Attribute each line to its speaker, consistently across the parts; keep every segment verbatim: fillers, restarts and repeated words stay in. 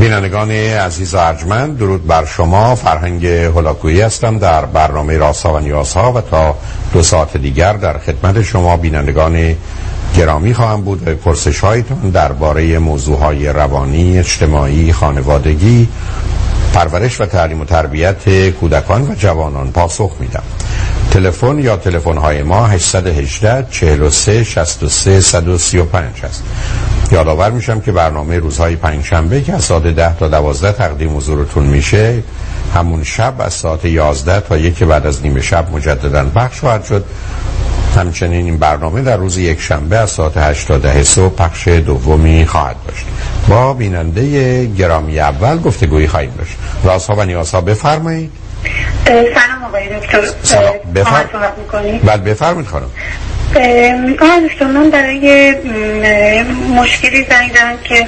Speaker 1: بینندگان عزیز و ارجمند، درود بر شما. فرهنگ هولاکویی هستم در برنامه رازها و نیازها و تا دو ساعت دیگر در خدمت شما بینندگان گرامی خواهم بود و پرسش هایتون درباره موضوعهای روانی، اجتماعی، خانوادگی، پرورش و تعلیم و تربیت کودکان و جوانان پاسخ میدم. تلفن یا تلفن های ما هشت یک هشت چهل و سه شصت و سه صد و سی و پنج است. یادآور میشم که برنامه روزهای پنجشنبه که از ساعت ده تا دوازده تقدیم حضورتون میشه، همون شب از ساعت یازده تا یک بعد از نیمه شب مجددا پخش خواهد شد. همچنین این برنامه در روز یک شنبه از ساعت هشت تا ده صبح پخش دومی خواهد داشت. با بیننده گرامی اول گفتگویی خواهیم داشت. رازها و نیازها، بفرمایید.
Speaker 2: سلام آقای دکتر.
Speaker 1: سلام. بفرمایید. بله بفرمایید خانم.
Speaker 2: آقای دکتر، من برای مشکلی زنگ زدم که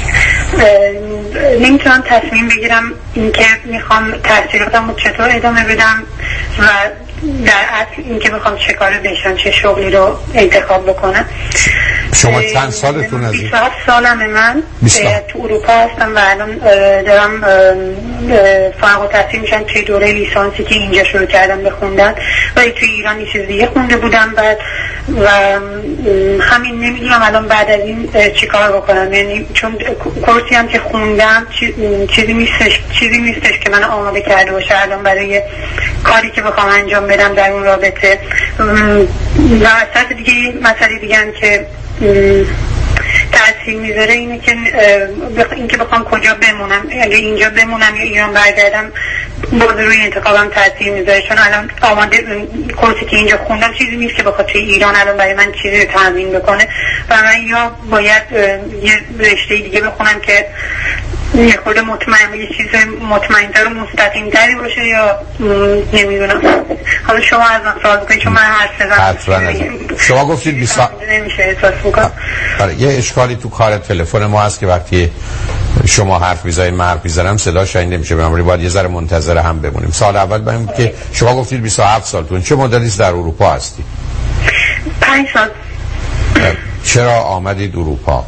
Speaker 2: نمیتونم تصمیم بگیرم اینکه میخوام تحصیلاتم رو چطور ادامه بدم و در اصل اینکه میخوام چه کاری بشم، چه شغلی رو انتخاب بکنم.
Speaker 1: شما چند سالتون هست؟
Speaker 2: بیست و هفت سالمه. من تو اروپا هستم و الان دارم فارغ التحصیل میشم توی دوره لیسانسی که اینجا شروع کردم بخوندن، ولی توی ایران یه چیز دیگه خونده بودم بعد و همین نمیدونم الان بعد از این چیکار بکنم. یعنی چون کورسی هم که خوندم چیزی نیستش چیزی نیستش که من آماده کرده باشه الان برای کاری که بخوام انجام بدم در اون رابطه. و اصلا دیگه مسئله دیگه هم که تأثیر میذاره اینه که اینکه بخوام کجا بمونم، اگه اینجا بمونم یا ایران برگردم باز روی انتخابم تأثیر میذاره، چون الان آماده کورسی که اینجا خوندم چیزی نیست که بخواد توی ایران الان برای من چیزی رو تامین بکنه و من یا باید یه رشته دیگه بخونم که یه خورده مطمئن یه چیز مطمئن‌تر و مستقیم‌تری باشه یا نمیدونم. حالا شما از من سوال بکنید چون من حرف زدم.
Speaker 1: شما گفتید بیست
Speaker 2: نمیشه احساس میکنم.
Speaker 1: آره یه اشکالی تو کار تلفن ما هست که وقتی شما حرف میزنید من حرف میزنم صدا شنیده میشه، بنابراین باید یه ذره منتظر هم بمونیم. سال اول ببینیم که شما گفتید بیست و هفت سالتون، چه مدتی در اروپا هستی؟
Speaker 2: پنج سال.
Speaker 1: چرا آمدید اروپا؟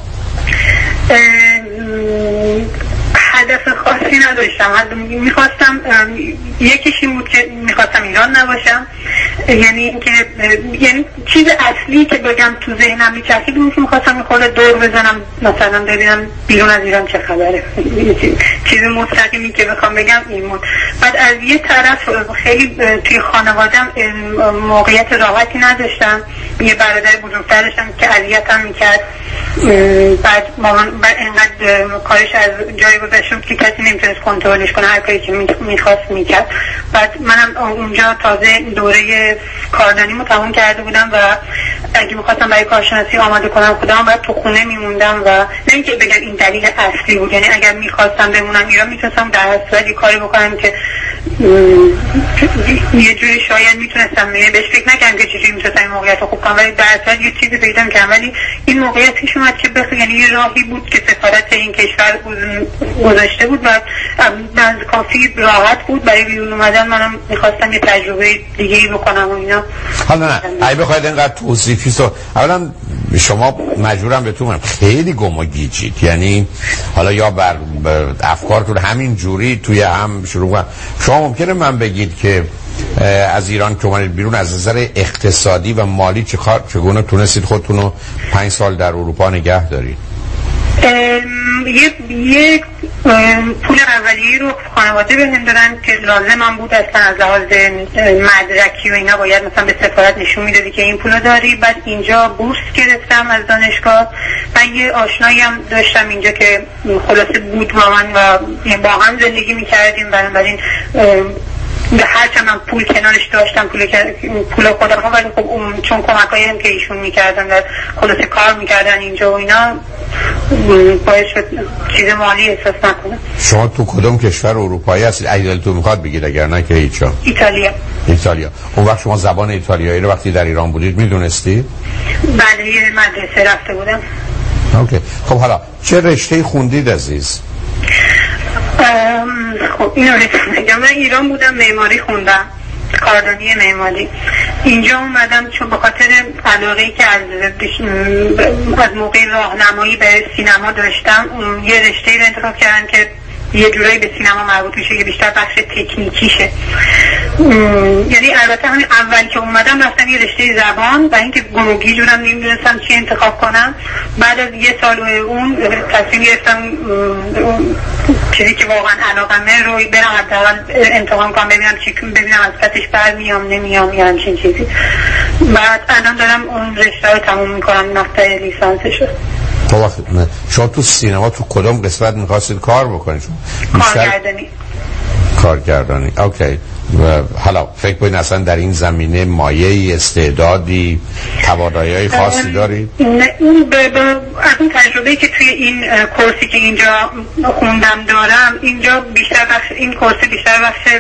Speaker 2: هدف خاصی نداشتم. میخواستم یکیش این بود که میخواستم ایران نباشم، یعنی اینکه یعنی چیز اصلی که بگم تو ذهنم میچرخید بود که میخواستم میخوره دور بزنم مثلا ببینم بیرون از ایران چه خبره. چیز مستقیمی که بخوام بگم این بود. بعد از یه طرف خیلی توی خانوادم موقعیت راحتی نداشتم. یه برادر بزرگترشم که اذیتم میکرد، بعد مامان بعد اینقدر کارش از جای گذشت که کسی نمیتونست کنترلش کنه، هر کاری که میخواست میکرد. بعد منم اونجا تازه دوره کاردانیمو تموم کرده بودم و اگه میخواستم برای کارشناسی آماده کنم خودم باید تو خونه میموندم و نه اینکه بگم این دلیل اصلی بود. یعنی اگر میخواستم بمونم ایران میتونستم در اصل یه کاری بکنم که یه جوری شاید میتونستم بهش فکر نکنم که چجوری میتونستم این موقعیت رو خوب کنم، ولی در اصل یه چیزی پیدا کردم. ولی این موقعیت پیش اومد که بخ یعنی یه راهی بود که سفارت این کشور گذاشته بود و من کافی راحت بود برای بیرون اومدن. منم میخواستم یه تجربه دیگه‌ای بکنم و اینا.
Speaker 1: حالا نه اگه بخواید اینقدر توصیفی تو اولا شما مجبورم بهتون خیلی گم و گیجید، یعنی حالا یا بر افکارتون همین جوری توی هم شروع کنم. شما ممکنه من بگید که از ایران که اومدید بیرون از نظر اقتصادی و مالی چه کار چگونه تونستید خودتون رو پنج سال در اروپا نگه دارید؟
Speaker 2: یه یه پول اولیه رو خانواده بهم دادن که لازمم بود اصلا از لحاظ مدرکی و اینا، باید مثلا به سفارت نشون میدادی که این پولو داری. بعد اینجا بورس گرفتم از دانشگاه و یه آشنایی هم داشتم اینجا که خلاصه بود با من و با هم زندگی میکردیم. بنابراین به هر چند من پول کنارش داشتم پول پول خودم ها، ولی خب چون کمکایی هم که ایشون میکردن و خلاصه کار میکردن اینجا و اینا باید شد چیز مالی احساس نکنم.
Speaker 1: شما تو کدوم کشور اروپایی هستید؟ اگه دلتون میخواد بگید، اگر نه که هیچا.
Speaker 2: ایتالیا.
Speaker 1: ایتالیا. اون وقت شما زبان ایتالیایی رو وقتی در ایران بودید میدونستی؟
Speaker 2: بله یه مدرسه رفته بودم.
Speaker 1: اوکی. خب حالا چه رشته خوندید عزیز؟
Speaker 2: خب اینو بگم من ایران بودم معماری خوندم، کاردانی معماری. اینجا اومدم چون به خاطر علاقه‌ای که از از موقع راهنمایی به سینما داشتم، یه رشته‌ای رو انتخاب کردم که یه جورایی به سینما مربوط میشه که بیشتر بخش تکنیکیشه. یعنی البته همین اول که اومدم رفتم یه رشته زبان و اینکه گمگی جورم نمیدونستم چی انتخاب کنم. بعد از یه سال اون تصمیم گرفتم چیزی که واقعا علاقمه رو برم حداقل امتحان کنم، ببینم چی ببینم از پسش برمیام نمیام یا همچین چیزی. بعد الان دارم اون رشته رو تموم میکنم، مقطع لیسانسشو.
Speaker 1: شما تو سینما تو کدوم قسمت میخواستید کار بکنید؟
Speaker 2: کارگردانی.
Speaker 1: کارگردانی، اوکی. حالا فکر کنید اصلا در این زمینه مایه استعدادی توانایی‌های خاصی دارید؟
Speaker 2: نه، اون به از اون تجربه‌ای که توی این کورسی که اینجا خوندم دارم، اینجا بیشتر بخش این کورس بیشتر بخش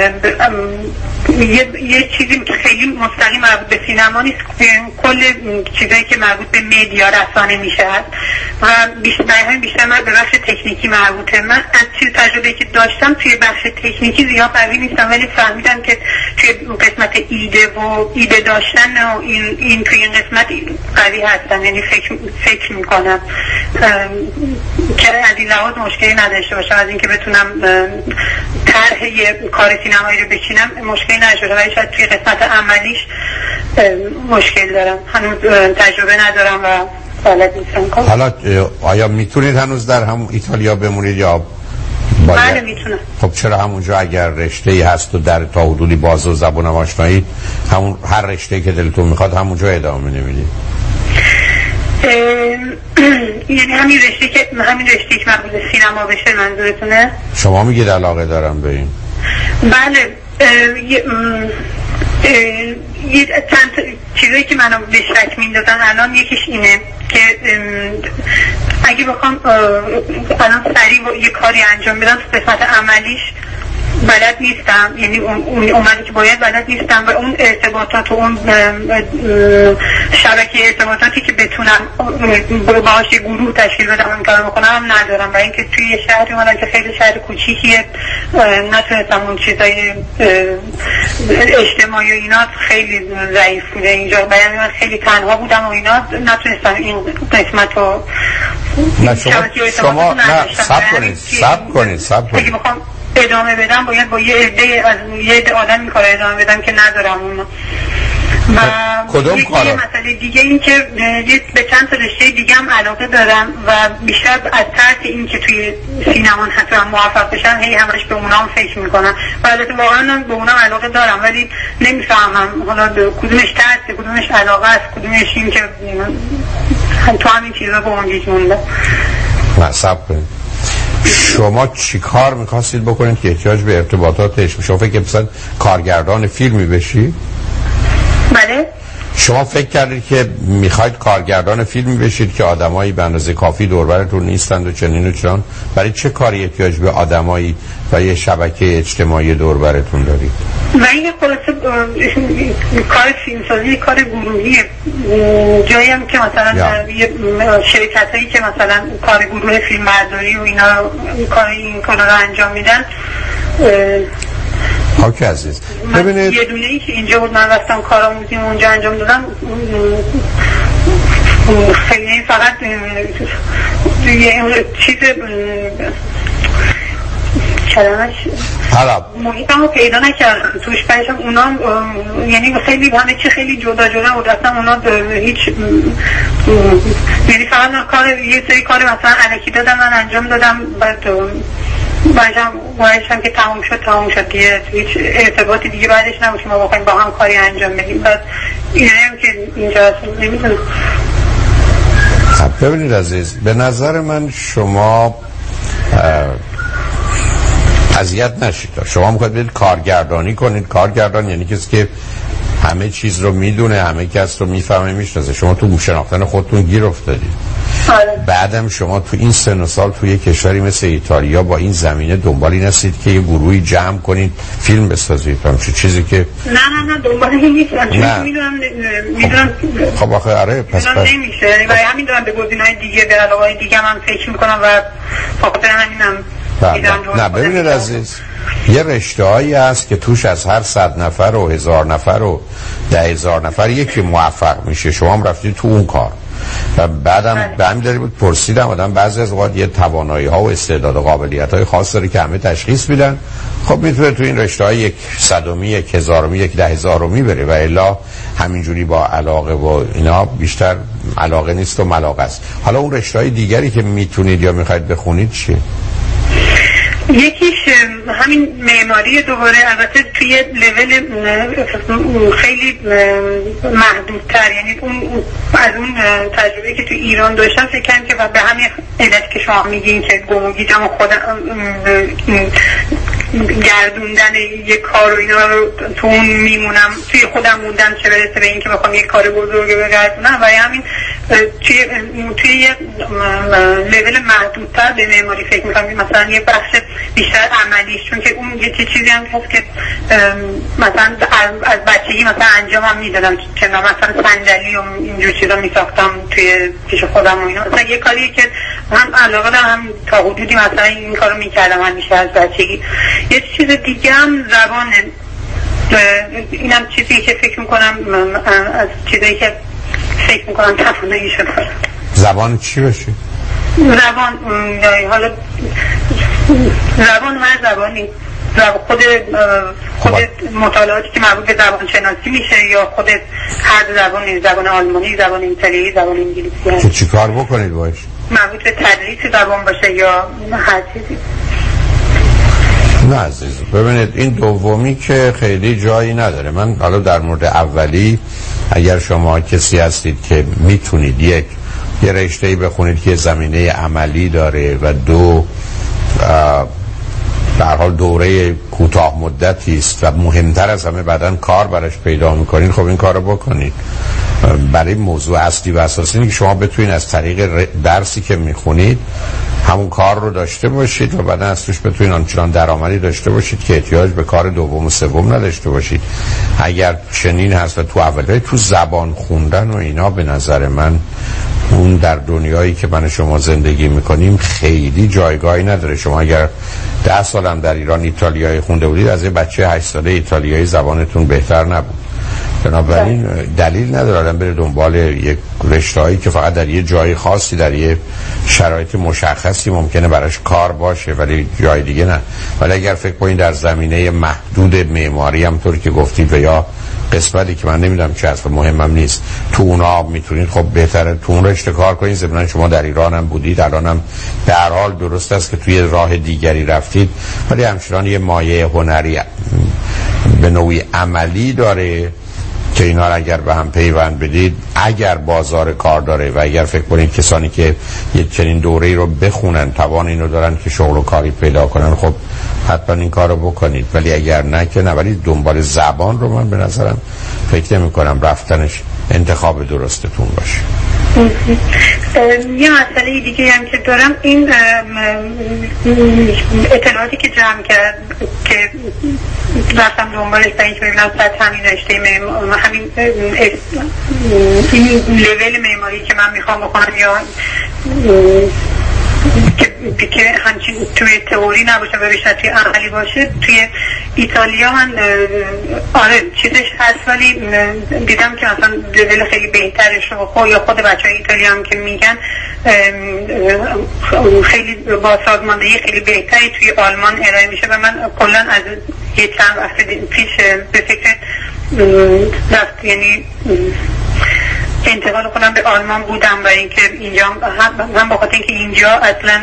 Speaker 2: یه, یه چیزی که خیلی مستقیم مربوط به سینما نیست، کل چیزایی که مربوط به مدیا رسانه میشه و بیشتر بیشتر من به بخش تکنیکی مربوطه. من از چیز تجربه‌ای که داشتم توی بخش تکنیکی زیاد قوی نیستم، ولی فهمیدم که توی قسمت ایده و ایده داشتن و این این توی این قسمت قوی هستم. یعنی فکر فکر میکنم که از این لحاظ مشکلی نداشته باشم، از اینکه بتونم طرح یه کار سینمایی رو بچینم مشکلی نشده، ولی شاید توی قسمت عملیش مشکل دارم. هنوز تجربه ندارم و بلد نیستم.
Speaker 1: حالا آیا میتونید هنوز در همون ایتالیا بمونید یا
Speaker 2: باید؟ بله میتونم.
Speaker 1: خب چرا همونجا اگر رشته‌ای هست و در تا حدودی باز و زبان آشنایی، همون هر رشته‌ای که دلتون میخواد همونجا ادامه نمیدید؟
Speaker 2: یعنی همین رشته که همین رشته که مربوط به سینما بشه منظورتونه؟
Speaker 1: شما میگید علاقه دارم به این؟
Speaker 2: بله. یه چند چیزایی که منو به شک میندازن الان، یکیش اینه که اگه بخوام الان سریع یه کاری انجام بدم تو قسمت عملیش بلد نیستم، یعنی اون اومدی که باید بلد نیستم و اون ارتباطات و اون شبکه ارتباطاتی که بتونم باهاش گروه تشکیل بدم این کارو بکنم هم ندارم. و اینکه توی یه شهری اومدم که خیلی شهر کوچیکیه، نتونستم اون چیزای اجتماعی و اینا خیلی ضعیف بوده اینجا، بیان من خیلی تنها بودم و اینا نتونستم این قسمت رو
Speaker 1: نه شما شما نه سب کنید سب کنید سب کنید
Speaker 2: ادامه بدم باید با یه عده از یه عده آدم این کار ادامه بدم که ندارم اونو. و
Speaker 1: کدوم کارا؟
Speaker 2: یه مسئله دیگه این که به چند تا رشته دیگه هم علاقه دارم و بیشتر از ترس این که توی سینما حتما موفق بشم هی همش به اونام فکر میکنم و البته واقعا به اونام علاقه دارم ولی نمیفهمم حالا کدومش ترسه کدومش علاقه است کدومش این که تو همین چیزا با اون گیج مونده.
Speaker 1: مصب کنید شما چی کار میخواستید بکنید که احتیاج به ارتباطاتش شما فکر مثلا کارگردان فیلمی بشی؟
Speaker 2: بله.
Speaker 1: شما فکر کردید که میخواید کارگردان فیلمی بشید که آدمایی به اندازه کافی دور براتون نیستند و چنین و چنان، برای چه کاری احتیاج به آدمایی و یه شبکه اجتماعی دور براتون دارید؟
Speaker 2: و این خلاصه کار فیلمسازی کار گروهی جایی هم که مثلا یه شرکت هایی که مثلا کار گروه فیلم برداری و اینا کار این کار رو انجام میدن.
Speaker 1: اوکی عزیز ببینید
Speaker 2: یه دونه ای که اینجا بود من رفتم کارآموزیم اونجا انجام دادم خیلی فقط یه چیز کلمش
Speaker 1: حالا
Speaker 2: محیطم رو پیدا نکردم توش پنشم اونا یعنی خیلی همه چی خیلی جدا جدا بود اصلا اونا هیچ یعنی فقط کار یه سری کار مثلا علکی دادم من انجام دادم بعد بعدم باعثم که تموم شد تموم شد دیگه هیچ ارتباطی دیگه بعدش نبود ما بخوایم با هم کاری انجام بدیم. بعد اینه هم که اینجا نمیدونم.
Speaker 1: ببینید عزیز به نظر من شما اذیت نشید. شما میخواید برید کارگردانی کنید. کارگردان یعنی کسی که همه چیز رو میدونه همه کس رو میفهمه میشناسه. شما تو شناختن خودتون گیر افتادید. بعدم شما تو این سن و سال توی کشوری مثل ایتالیا با این زمینه دنبالی نستید که یه گروهی جمع کنید فیلم بسازید همچه چیزی که
Speaker 2: نه نه نه دنبالی نیستم چون میدونم میدونم
Speaker 1: خب آخه آره پس
Speaker 2: پس نمیشه و همین دارم به گزینه‌های دیگه به علاوه دیگه من فکر میکنم و فقط همینم
Speaker 1: نه ببینید عزیز، یه رشته هایی هست که توش از هر صد نفر و هزار نفر و ده هزار نفر یکی موفق میشه. شما هم رفتید تو اون کار و بعدم به همین دلیل بود پرسیدم. آدم بعضی از اوقات یه توانایی ها و استعداد و قابلیت های خاص داره که همه تشخیص میدن، خب میتونه تو این رشته های یک صدومی، یک هزارمی، یک ده هزارمی بره و الا همینجوری با علاقه و اینا بیشتر علاقه نیست و ملاقه است. حالا اون رشته های دیگری که میتونید یا میخواید بخونید چیه؟
Speaker 2: یکیش همین معماری دوباره، البته توی لول خیلی محدودتر، یعنی اون از اون تجربه که تو ایران داشتم فکر کنم که به همین علت که شما میگین که گمگیدم و خودم گردوندن یک کار و اینا رو تو اون میمونم، توی خودم موندم، چه برسه به این که بخوام یک کار بزرگ بگردونم. و همین توی توی یه لول محدودتر به معماری فکر میکنم، مثلا یه بخش بیشتر عملیش، چون که اون یه چیزی هم هست که مثلا از بچگی مثلا انجام هم میدادم، که مثلا صندلی و اینجور چیزا میساختم توی پیش خودم و اینا. مثلا یه کاری که هم علاقه دارم، هم تا حدودی مثلا این کارو میکردم همیشه از بچگی. یه چیز دیگه هم زبانه، اینم چیزی که فکر میکنم از چیزایی که فکر میکنم توانایی شده.
Speaker 1: زبان چی بشه؟
Speaker 2: زبان حالا زبان هر زبانی، خود خود مطالعاتی که مربوط به زبان شناسی میشه، یا خود هر زبانی، زبان آلمانی، زبان ایتالیایی، زبان انگلیسی هست.
Speaker 1: که چی کار بکنید باش؟
Speaker 2: مربوط به تدریس زبان باشه یا هر چیزی.
Speaker 1: نه عزیز، ببینید این دومی که خیلی جایی نداره. من حالا در مورد اولی، اگر شما کسی هستید که میتونید یک یه رشته‌ای بخونید که زمینه عملی داره و دو در حال دوره کوتاه مدتی است و مهمتر از همه بعداً کار براش پیدا میکنید، خب این کارو بکنید. برای موضوع اصلی و اساسی اینه که شما بتونید از طریق درسی که میخونید همون کار رو داشته باشید و بعدا از توش بتونید آنچنان درآمدی داشته باشید که احتیاج به کار دوم و سوم نداشته باشید. اگر چنین هست و تو اولی تو زبان خوندن و اینا، به نظر من اون در دنیایی که من شما زندگی میکنیم خیلی جایگاهی نداره. شما اگر ده سالم در ایران ایتالیایی خونده بودید، از یه بچه هشت ساله ایتالیایی زبانتون بهتر نبود. بنابراین دلیل نداره آدم بره دنبال یک رشته‌ای که فقط در یه جای خاصی، در یه شرایط مشخصی ممکنه براش کار باشه ولی جای دیگه نه. ولی اگر فکر کنید در زمینه محدود معماری هم طور که گفتید و یا قسمتی که من نمیدونم چه هست و مهمم نیست، تو اونا میتونید خب بهتره تو اون رشته کار کنید. ضمن شما در ایران هم بودید، الانم به هر حال درست است که توی راه دیگری رفتید، ولی همچنان یه مایه هنری به نوعی عملی داره که اینا رو اگر به هم پیوند بدید، اگر بازار کار داره و اگر فکر کنید کسانی که یک چنین دوره‌ای رو بخونن توان اینو دارن که شغل و کاری پیدا کنن، خب حتما این کار رو بکنید. ولی اگر نه که نه. ولی دنبال زبان رو من به نظرم فکر نمی کنم رفتنش انتخاب درستتون باشه.
Speaker 2: یه مسئله دیگه هم که دارم، این اطلاعاتی که جمع کرد که رفتم دنبالش برای اینکه ببینم سطح همین رشته همین این لول معماری که من میخوام بکنم یا که که همچین توی تئوری نباشه و بیشتر توی عملی باشه. توی ایتالیا من آره چیزش هست، ولی دیدم که مثلا لول خیلی بهترش رو خود یا خود بچه های ایتالیا هم که میگن خیلی با سازماندهی خیلی بهتری توی آلمان ارائه میشه. و من کلا از یه چند وقت پیش به فکر رفت یعنی انتقال کنم به آلمان بودم، برای اینکه اینجا هم بخاطر اینکه اینجا اصلا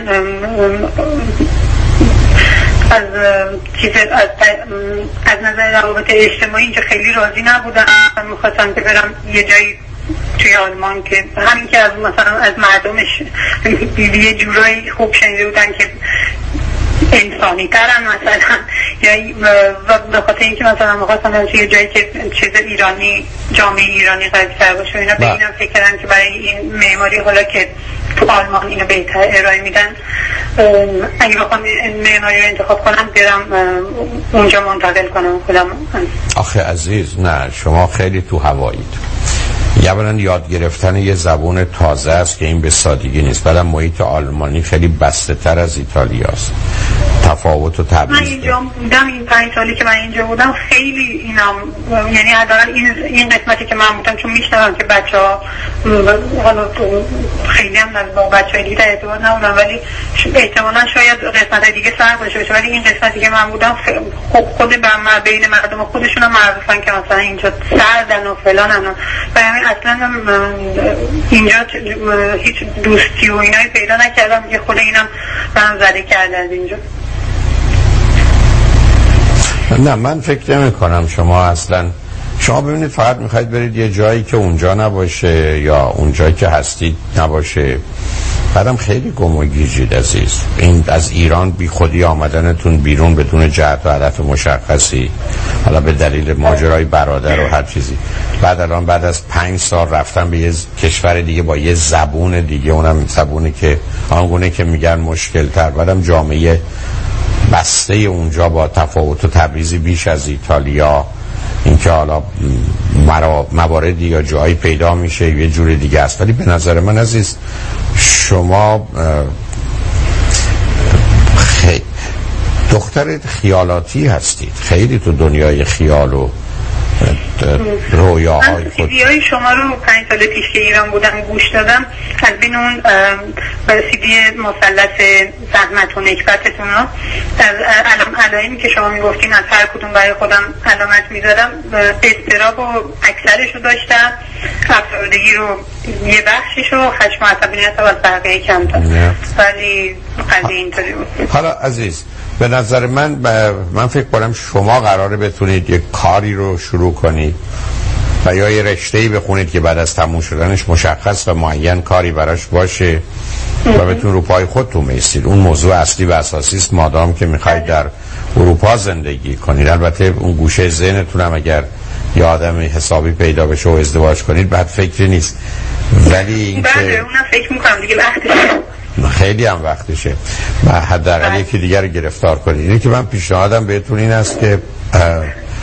Speaker 2: از چیز از از نظر روابط اجتماعی اینجا خیلی راضی نبودم. میخواستم که برم یه جایی توی آلمان که همین که از مثلا از مردمش یه جورایی خوب شنیده بودن که انسانی ترن مثلا، یا به خاطر اینکه مثلا می‌خواستم توی جایی که چیز ایرانی، جامعه ایرانی قوی تر باشه اینا، به اینم فکر کردم که برای این معماری حالا که تو آلمان اینو بهتر ارائه میدن، اگه بخوام معماری رو انتخاب کنم برم اونجا منتقل کنم خودم.
Speaker 1: آخه عزیز نه، شما خیلی تو هوایید. اولا یاد گرفتن یه زبان تازه است که این به سادگی نیست. بعدم محیط آلمانی خیلی بسته تر از ایتالیا است. تفاوت و تبعیض.
Speaker 2: من اینجا بودم، این پنج سالی که من اینجا بودم خیلی اینا، یعنی حداقل این این قسمتی که من بودم، چون میشنوم که بچه‌ها حالا خیلی هم از با بچه‌های دیگه در ارتباط نبودم، ولی احتمالاً شاید قسمت دیگه فرق داشته باشه، ولی این قسمتی که من بودم خب خود بین مردم خودشون هم معروفن که مثلا اینجا سردن و فلان هم و همین اصلا اینجا هیچ دوستی و اینایی پیدا نکردم که خود اینم من زده کرده از اینجا.
Speaker 1: نه من فکر نمی کنم شما اصلا، شما ببینید فقط میخواید برید یه جایی که اونجا نباشه یا اون جایی که هستید نباشه، بعدم خیلی گم و گیجید عزیز. این از ایران بی خودی آمدنتون بیرون بدون جهت و هدف مشخصی، حالا به دلیل ماجرای برادر و هر چیزی، بعد الان بعد از پنج سال رفتن به یه کشور دیگه با یه زبون دیگه، اونم زبونی که آنگونه که میگن مشکل تر، بعدم جامعه بسته اونجا با تفاوت و تبعیضی بیش از ایتالیا، اینکه حالا مواردی یا جایی پیدا میشه یه جور دیگه است. ولی به نظر من عزیز شما خیلی دختر خیالاتی هستید، خیلی تو دنیای خیال و رویاهای خود.
Speaker 2: من سیدیای شما رو پنج سال پیش که ایران بودم گوش دادم، از بین اون سیدی مثلث زحمت و نکبتتون رو از علائمی که شما میگفتین از هر کدوم برای خودم علامت میزدم، اضطراب و اکثرش رو داشتم، افسردگی رو یه بخشش رو، خشم و عصبانیت رو از بقیه کمتر، ولی قضیه اینطوری بود.
Speaker 1: حالا عزیز به نظر من من فکر کنم شما قراره بتونید یک کاری رو شروع کنید و یا یه رشته‌ای بخونید که بعد از تموم شدنش مشخص و معین کاری براش باشه و بتون رو پای خودتون بایستید. اون موضوع اصلی و اساسی است مادام که میخواید در اروپا زندگی کنید. البته اون گوشه ذهنتون هم اگر یه آدم حسابی پیدا بشه و ازدواج کنید بعد فکری نیست، ولی اینکه
Speaker 2: بله اونم فکر میکنم دیگه وقتشه،
Speaker 1: خیلی هم وقتشه و حداقل یکی دیگر رو گرفتار کنید. اینه که من پیشنهادم بهتون این است که اه اه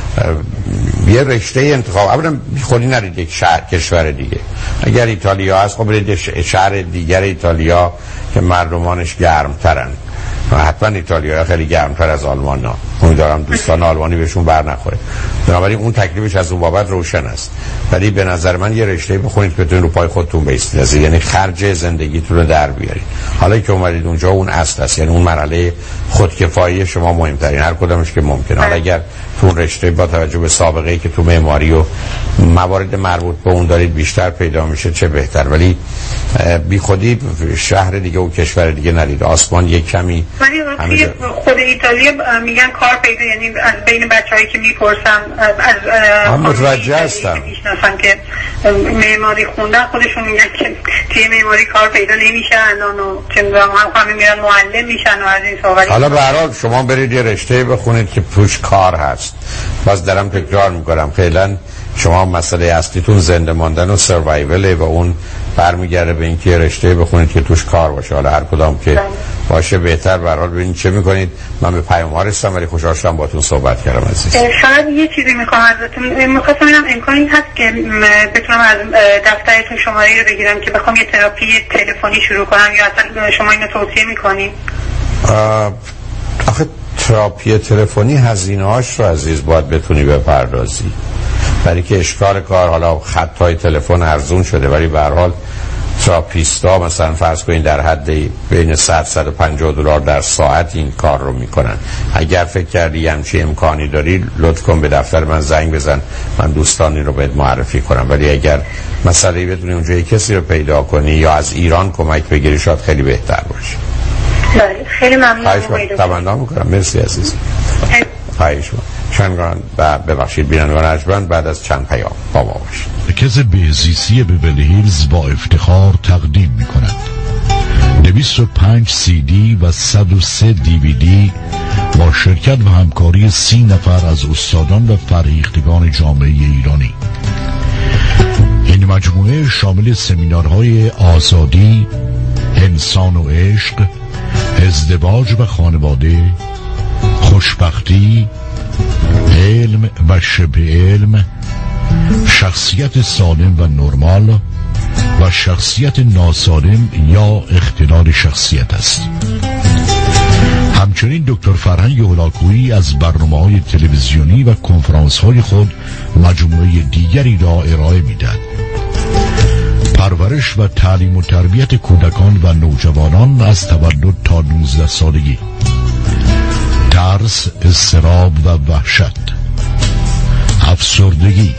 Speaker 1: یه رشته انتخاب، اولا خودی نرید یک شهر کشور دیگه. اگر ایتالیا هست خب برید شهر دیگر ایتالیا که مردمانش گرمترن و حتما ایتالیا خیلی گرمتر از آلمان ها، امیدوارم دوستان آلمانی بهشون بر نخوره، بنابراین اون تکلیفش از اون بابت روشن است. ولی به نظر من یه رشته بخونید که بتونید رو پای خودتون بایستید، یعنی خرج زندگیتون رو در بیارید. حالا که اومدید اونجا اون اصل است، یعنی اون مرحله خودکفایی شما مهمترین، هر کدومش که ممکنه. حالا اگر تو رشته با توجه به سابقه ای که تو معماری و موارد مربوط به اون دارید بیشتر پیدا میشه چه بهتر، ولی بی خودی شهر دیگه و کشور دیگه نرید. آسمان یک کمی
Speaker 2: ولی خود ایتالیا میگن کار پیدا، یعنی از بین بچه‌هایی که میپرسم از
Speaker 1: هم متوجه هستم
Speaker 2: میشناسن که معماری خوندن خودشون میگن که توی معماری کار پیدا نمیشه الان و چندان هم همه میرن معلم میشن و از این صحبت.
Speaker 1: حالا به هر حال شما برید یه رشته بخونید که توش کار هست. باز دارم تکرار میکنم فعلا شما مسئله اصلیتون زنده ماندن و سروایوله و اون برمیگرده به اینکه رشته بخونید که توش کار باشه. حالا هر کدام که باشه بهتر. به هر حال ببینید چه میکنید. من به پیام ها رسیدم ولی خوشحال شدم باهاتون صحبت کردم عزیز.
Speaker 2: فقط یه چیزی میخوام ازتون، میخواستم ببینم امکانی هست که بتونم از دفترتون شماره رو بگیرم که بخوام یه تراپی تلفنی شروع کنم، یا اصلا شما اینو توصیه میکنید؟
Speaker 1: آخه تراپی تلفنی هزینه هاش رو عزیز باید بتونی بپردازی، برای که اشکال کار حالا خطای تلفن ارزون شده ولی به هر حال تراپیستا مثلا فرض کنید در حد بین صد تا صد و پنجاه دلار در ساعت این کار رو میکنن. اگر فکر کردی همچین امکانی داری لطف کن به دفتر من زنگ بزن، من دوستانی رو بهت معرفی کنم. ولی اگر مسئله بدونی اونجا کسی رو پیدا کنی یا از ایران کمک بگیری شاید خیلی بهتر باشه.
Speaker 2: خیلی ممنونم.
Speaker 1: تمنا میکنم. مرسی عزیز. خواهش می‌کنم. شنگان و ببخشید بینندگان ارجمند بعد از چند پیام با ما باشید.
Speaker 3: مرکز بهزیستی بیولی هیلز با افتخار تقدیم می‌کند دویست و پنج سی دی و صد و سه دی وی دی با شرکت و همکاری سی نفر از استادان و فرهیختگان جامعه ایرانی. این مجموعه شامل سمینارهای آزادی، انسان و عشق، ازدواج و خانواده، خوشبختی، علم و شبه علم، شخصیت سالم و نرمال و شخصیت ناسالم یا اختلال شخصیت است. همچنین همچنین دکتر فرهنگ هولاکویی از برنامه‌های تلویزیونی و کنفرانس‌های خود مجموعه دیگری را ارائه می‌دهد. پرورش و تعلیم و تربیت کودکان و نوجوانان از تولد تا نوزده سالگی، ترس، اضطراب و وحشت، افسردگی،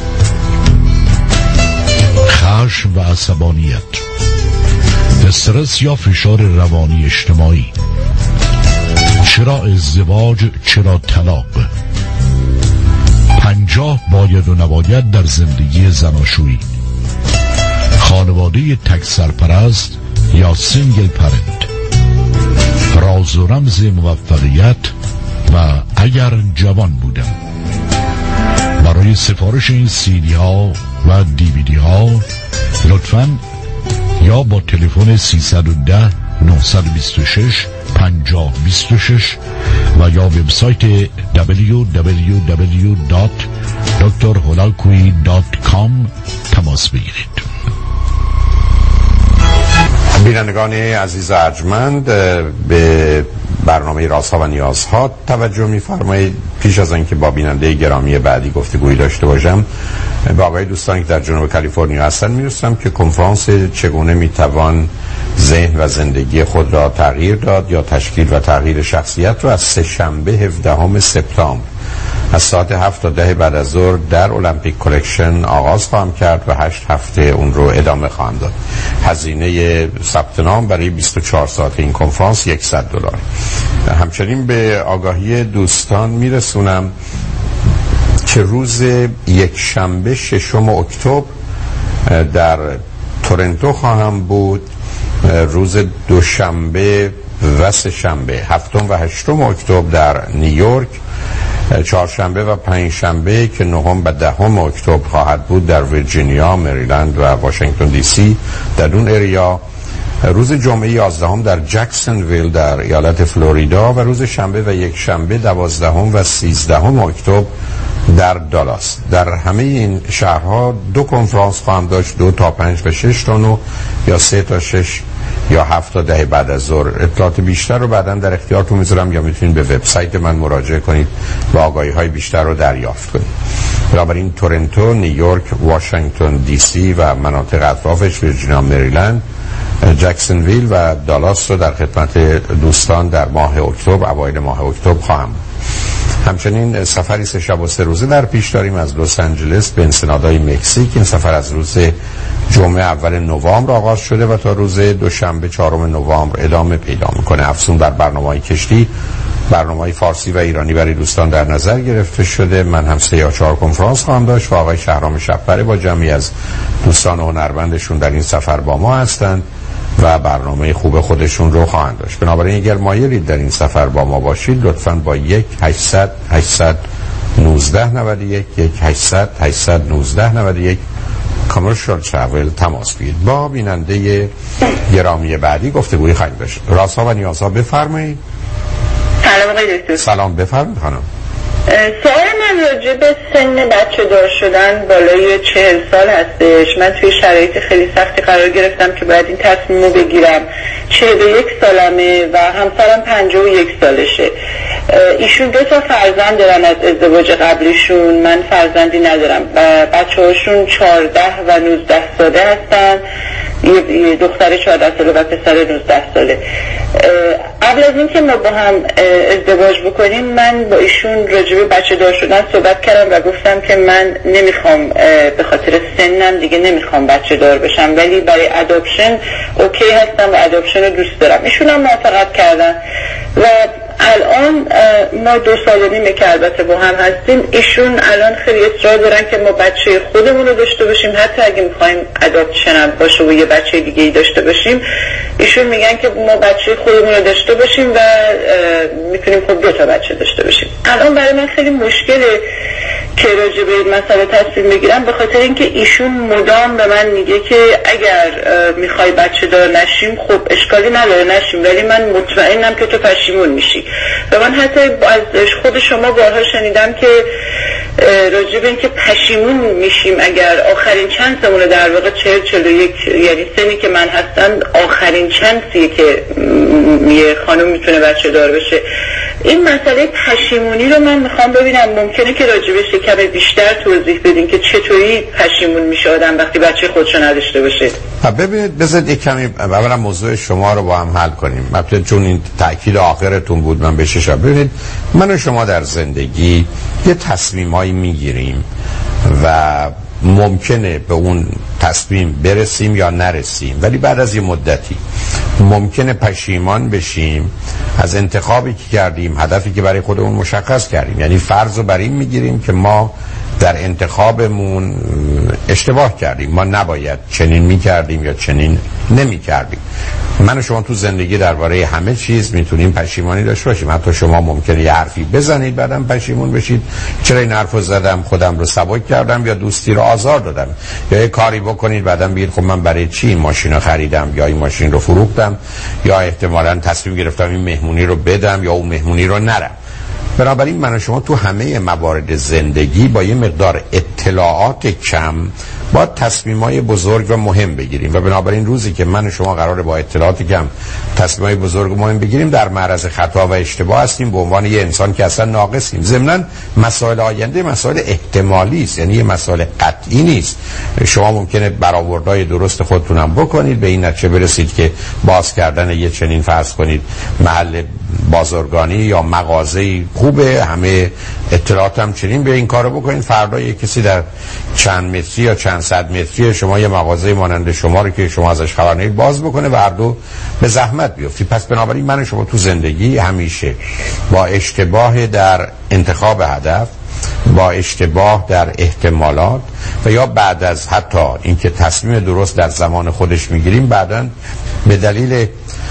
Speaker 3: خشم و عصبانیت، استرس یا فشار روانی اجتماعی، چرا ازدواج، چرا طلاق، پنجاه باید و نباید در زندگی زناشویی، خانواده تک سرپرست یا سینگل پرنت، راز و رمز موفقیت و اگر جوان بودم. برای سفارش این سیدی ها و دیویدی ها لطفاً یا با تلفن سیصد و ده نهصد و بیست و شش پنجاه بیست و شش و یا وبسایت دبلیو دبلیو دبلیو دات دکتر هولاکویی دات کام تماس بگیرید.
Speaker 1: بینندگان عزیز ارجمند، به برنامه رازها و نیازها توجه می‌فرمایید. پیش از اینکه با بیننده گرامی بعدی گفتگویی داشته باشم، با آقای دوستانی که در جنوب کالیفرنیا هستن می‌رسم که کنفرانس چگونه می‌توان ذهن و زندگی خود را تغییر داد یا تشکیل و تغییر شخصیت رو از سه شنبه هفدهم سپتامبر از ساعت هفت تا ده بعد از ظهر در المپیک کلکشن آغاز خواهم کرد و هشت هفته اون رو ادامه خواهم داد. هزینه ثبت نام برای بیست و چهار ساعت این کنفرانس صد دلار. همچنین به آگاهی دوستان میرسونم که روز یک شنبه ششم اکتبر در تورنتو خواهم بود، روز دوشنبه و سه شنبه هفتم و هشتم اکتبر در نیویورک، چهارشنبه و پنجشنبه که نهم و دهم اکتبر خواهد بود در ویرجینیا، مریلند و واشنگتن دی سی در اون اریا، روز جمعه یازدهم در جکسونویل در ایالت فلوریدا و روز شنبه و یک شنبه دوازدهم و سیزدهم اکتبر در دالاس. در همه این شهرها دو کنفرانس خواهم داشت، دو تا پنج و شش تا نو یا سه تا شش یا هفت تا ده بعد از ظهر. اطلاعات بیشتر رو بعداً در اختیارتون میذارم یا میتونید به وبسایت من مراجعه کنید و آگاهی های بیشتر رو دریافت کنید. بنابراین تورنتو، نیویورک، واشنگتن دی سی و مناطق اطرافش، ویرجینیا، مریلند، جکسونویل و دالاس رو در خدمت دوستان در ماه اکتبر، اوایل ماه اکتبر خواهم. همچنین سفری سه شب و سه روزه در پیش داریم از لس آنجلس به انسنادای مکزیک. این سفر از روز جمعه اول نوامبر آغاز شده و تا روز دوشنبه چهارم نوامبر ادامه پیدا میکنه. افزون بر برنامه‌های کشتی، برنامه‌های فارسی و ایرانی برای دوستان در نظر گرفته شده. من هم سه یا چهار کنفرانس خواهم داشت و آقای شهرام شب‌پره با جمعی از دوستان هنرمندشون در این سفر با ما هستند و برنامه خوب خودشون رو خواهند داشت. بنابراین اگر مایلید در این سفر با ما باشید، لطفاً با یک هشتصد هشتصد و نوزده نود و یک یک هشتصد هشتصد و نوزده نود و یک کامرشال ترافل تماس بگیرید. با بیننده گرامی بعدی گفتگوی خواهیم داشت. رازها و نیازها بفرمایید.
Speaker 2: سلام آقای دکتر.
Speaker 1: سلام، بفرمایید خانم.
Speaker 2: سوال من راجع به سن بچه دار شدن بالای چهل سال هستش. من توی شرایط خیلی سختی قرار گرفتم که باید این تصمیم رو بگیرم. چهل و یک سالمه و همسرم پنجاه و یک سالشه. ایشون دو تا فرزند دارن از ازدواج قبلیشون، من فرزندی ندارم. بچه هاشون چهارده و نوزده ساله هستن، یه دختر چهارده ساله و پسر نوزده ساله. قبل از اینکه ما با هم ازدواج بکنیم، من با ایشون راجع به بچه دار شدن صحبت کردم و گفتم که من نمیخوام، به خاطر سنم دیگه نمیخوام بچه دار بشم، ولی برای اداپشن اوکی هستم و اداپشن رو دوست دارم. ایشون هم موافقت کردن و الان ما دو سال و نیمه که البته با هم هستیم. ایشون الان خیلی اصرار دارن که ما بچه خودمون رو داشته باشیم، حتی اگه میخوایم اداپشن هم باشه و یه بچه دیگه ای داشته باشیم. ایشون میگن که ما بچه خودمون رو داشته باشیم و میتونیم خود دو تا بچه داشته باشیم. الان برای من خیلی مشکله که راجع به این مسئله تصمیم بگیرم، به خاطر اینکه ایشون مدام به من میگه که اگر میخوای بچه دار نشیم خب اشکالی نداره نشیم، ولی من مطمئنم که تو پشیمون میشی. و من حتی از خود شما بارها شنیدم که
Speaker 4: راجع به اینکه پشیمون میشیم اگر آخرین چانسمون در واقع چهل چهل و یک، یعنی سنی که من هستم آخرین چانسیه که یه خانم میتونه بچه دار بشه. این مسئله پشیمونی رو من میخوام ببینم ممکنه که راجع بهش کمی بیشتر توضیح بدین که چطوری پشیمون میشه آدم وقتی بچه خودشو نداشته باشه.
Speaker 1: ببینید بذارید یک کمی اولا موضوع شما رو با هم حل کنیم، مثلا چون این تأکید آخرتون بود من بهش اشاره. ببینید من و شما در زندگی یه تصمیمایی میگیریم و ممکنه به اون تصمیم برسیم یا نرسیم، ولی بعد از یه مدتی ممکنه پشیمان بشیم از انتخابی که کردیم، هدفی که برای خودمون مشخص کردیم. یعنی فرض رو بر این میگیریم که ما در انتخابمون اشتباه کردیم، ما نباید چنین میکردیم یا چنین نمیکردیم. من و شما تو زندگی درباره همه چیز میتونیم پشیمانی داشته باشیم. حتی شما ممکنه یه حرفی بزنید بعدم پشیمون بشید، چرا این حرفو زدم، خودم رو سبک کردم یا دوستی رو آزار دادم، یا یه کاری بکنید بعدم بگید خب من برای چی این ماشین رو خریدم یا این ماشین رو فروختم، یا احتمالاً تصمیم گرفتم این مهمونی رو بدم یا اون مهمونی رو نرم. بنابراین من و شما تو همه موارد زندگی با یه مقدار اطلاعات کم با تصمیمای بزرگ و مهم بگیریم و بنابراین روزی که من و شما قراره با اطلاعات کم تصمیمای بزرگ و مهم بگیریم در معرض خطا و اشتباه هستیم به عنوان یه انسان که اصلا ناقصیم. ضمناً مسائل آینده مسائل احتمالی است، یعنی یه مسائل قطعی نیست. شما ممکنه برآوردهای درست خودتونم بکنید به این نتیجه برسید که باز کردن یه چنین فرض کنید محل بازرگانی یا مغازه‌ای خوبه، همه اطلاعات هم چنین به این کارو بکنید، فردا یه کسی در چند متری یا چند صد متری شما یه مغازه مانند شما رو که شما ازش خبر ندارید باز بکنه و هر دو به زحمت بیفتید. پس بنابراین من و شما تو زندگی همیشه با اشتباه در انتخاب هدف، با اشتباه در احتمالات و یا بعد از حتی اینکه تصمیم درست در زمان خودش میگیریم بعداً به دلیل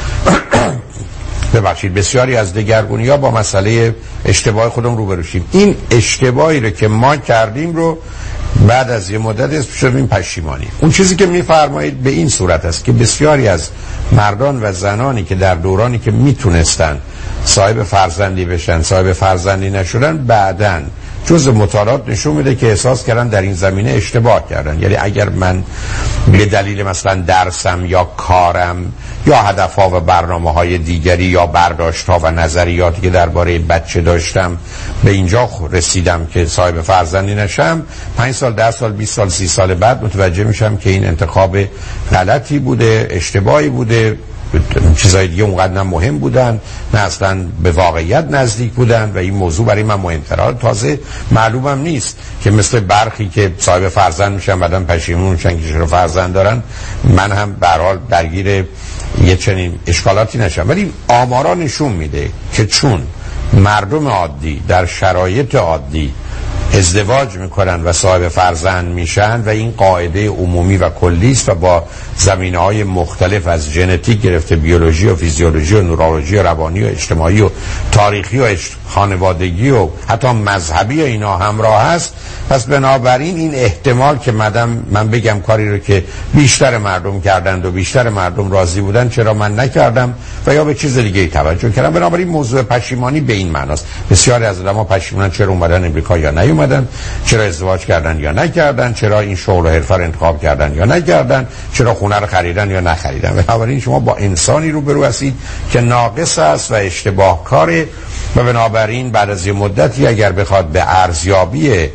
Speaker 1: ببخشید بسیاری از دگرگونی‌ها با مسئله اشتباه خودمون روبرو شیم. این اشتباهی رو که ما کردیم رو بعد از یه مدت اسمش شدیم پشیمانی. اون چیزی که میفرمایید به این صورت است که بسیاری از مردان و زنانی که در دورانی که میتونستن صاحب فرزندی بشن صاحب فرزندی نشدن بعداً جز مطالعات نشون میده که احساس کردن در این زمینه اشتباه کردن. یعنی اگر من به دلیل مثلا درسم یا کارم یا هدفها و برنامه‌های دیگری یا برداشت‌ها و نظریاتی که درباره بچه داشتم به اینجا رسیدم که صاحب فرزندی نشم، پنج سال ده سال بیست سال سی سال بعد متوجه میشم که این انتخاب غلطی بوده، اشتباهی بوده، چیزای دیگه اونقدر نه مهم بودن نه اصلا به واقعیت نزدیک بودن و این موضوع برای من مهمتره. تازه معلومم نیست که مثل برخی که صاحب فرزند میشن بعدن پشیمون میشن که چرا فرزند دارن، من هم به هر حال درگیر یه چنین اشکالاتی نشم. ولی آمارا نشون میده که چون مردم عادی در شرایط عادی ازدواج میکنن و صاحب فرزند میشن و این قاعده عمومی و کلی است و با زمینه‌های مختلف از ژنتیک گرفته بیولوژی و فیزیولوژی و نورولوژی و روانی و اجتماعی و تاریخی و خانوادگی و حتی مذهبی اینا همراه هست. پس بنابراین این احتمال که مدام من بگم کاری رو که بیشتر مردم کردند و بیشتر مردم راضی بودن چرا من نکردم و یا به چیز دیگه ای توجه کردم. بنابراین موضوع پشیمانی به این معناست. بسیاری از آدم‌ها پشیمونن چرا اومدن امریکا یا نیومدن، چرا ازدواج کردن یا نکردن، چرا این شغل و حرفه رو انتخاب کردن یا نکردن، چرا خونه رو خریدن یا نخریدن. بنابراین شما با انسانی روبرو هستید که ناقص است و اشتباه کاره و بنابراین بعد از یه مدتی اگر بخواد به ارزیابی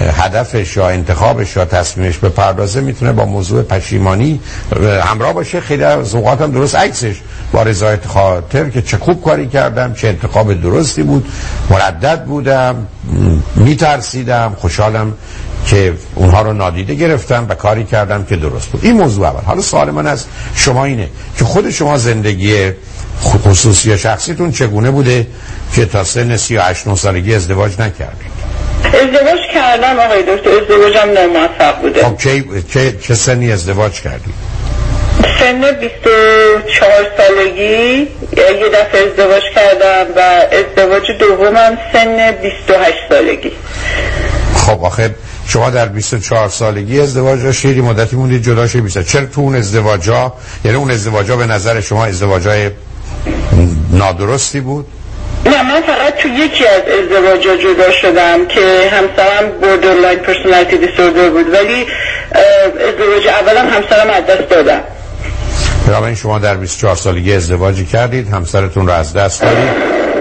Speaker 1: هدفش یا انتخابش یا تصمیمش به پردازه میتونه با موضوع پشیمانی همراه باشه. خیلی از اوقات هم درست عکسش با رضایت خاطر که چه خوب کاری کردم، چه انتخاب درستی بود، مردد بودم، میترسیدم، خوشحالم که اونها رو نادیده گرفتم و کاری کردم که درست بود. این موضوع اول. حالا سوال من از شما اینه که خود شما زندگی خصوصی شخصیتون چگونه بوده که تا سن سی و هشت سالگی ازدواج نکردید؟
Speaker 4: ازدواج کردم آقای دکتر، ازدواجم ناموفق بوده.
Speaker 1: خب چه چه چه سنی ازدواج کردی؟
Speaker 4: سن بیست و چهار سالگی یه دفعه ازدواج کردم و ازدواج دومم سن بیست و هشت سالگی.
Speaker 1: خب آخه شما در بیست و چهار سالگی ازدواج داشتید، مدتی موندید جدا شدید بیست. چرا تو اون ازدواجا، یعنی اون ازدواجا به نظر شما ازدواجای نادرستی بود؟
Speaker 4: نه، من فقط تو یکی از ازدواجا جدا شدم که همسرم بوردرلاین پرسونالیتی دیسوردر بود، ولی ازدواج اولم همسرم از دست دادم.
Speaker 1: بنابراین شما در بیست و چهار سالگی ازدواجی کردید، همسرتون رو از دست دادید.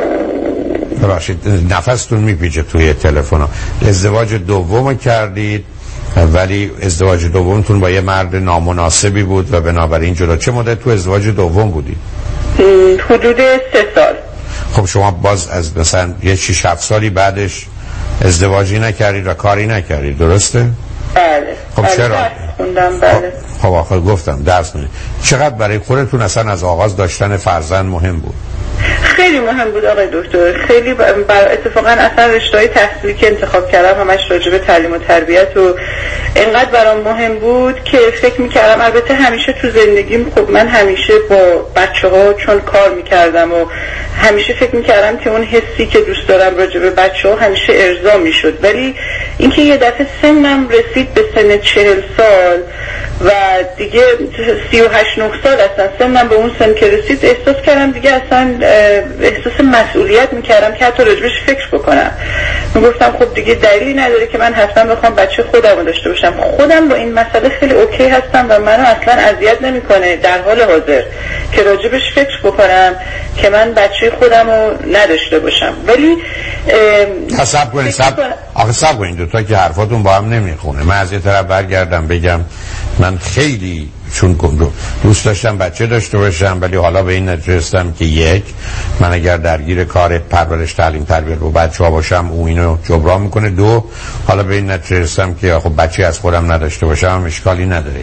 Speaker 1: ببخشید نفستون میپیچه توی تلفن. ازدواج دوم کردید ولی ازدواج دومتون با یه مرد نامناسبی بود و بنابراین جدا. چه مدت تو ازدواج دوم بودید؟
Speaker 4: حدود سه سال.
Speaker 1: خب شما باز از مثلا یه شش هفت سالی بعدش ازدواجی نکردید و کاری نکردید، درسته؟
Speaker 4: بله.
Speaker 1: خب
Speaker 4: بله
Speaker 1: چرا؟
Speaker 4: درس خوندم. بله.
Speaker 1: خب آخر گفتم درس میدید. چقدر برای خودتون اصلا از آغاز داشتن فرزند مهم بود؟
Speaker 4: خیلی مهم بود آقای دکتر. خیلی بر اتفاقا اصلا رشته‌های تحصیلی که انتخاب کردم همش راجع به تعلیم و تربیت و اینقدر برام مهم بود که فکر می‌کردم، البته همیشه تو زندگیم خب من همیشه با بچه‌ها چون کار می‌کردم و همیشه فکر می‌کردم که اون حسی که دوست دارم راجع به بچه‌ها همیشه ارضا می‌شد، ولی اینکه یه دفعه سنم رسید به سن چهل سال و دیگه سی و هشت نه سال اصلا سنم به اون سن که رسید احساس کردم دیگه اصلا احساس مسئولیت میکردم که حتی راجبش فکر بکنم. میگفتم خب دیگه دلیلی نداره که من حتما بخوام بچه خودم رو داشته باشم. خودم با این مسئله خیلی اوکی هستم و منو اصلا اذیت نمیکنه در حال حاضر که راجبش فکر بکنم که من بچه خودم رو نداشته باشم. ولی
Speaker 1: حساب کنید سب آخه سب کنید دوتا که حرفاتون با هم نمیخونه. من از یه طرف برگردم بگم من خیلی چون دوست داشتم بچه داشته باشم ولی حالا به این نتیجه رسیدم که یک، من اگر درگیر کار پرورش تعلیم تربیت با بچه‌ها باشم او اینو جبران میکنه. دو، حالا به این نتیجه رسیدم که خب بچه از خودم نداشته باشم هم اشکالی نداره.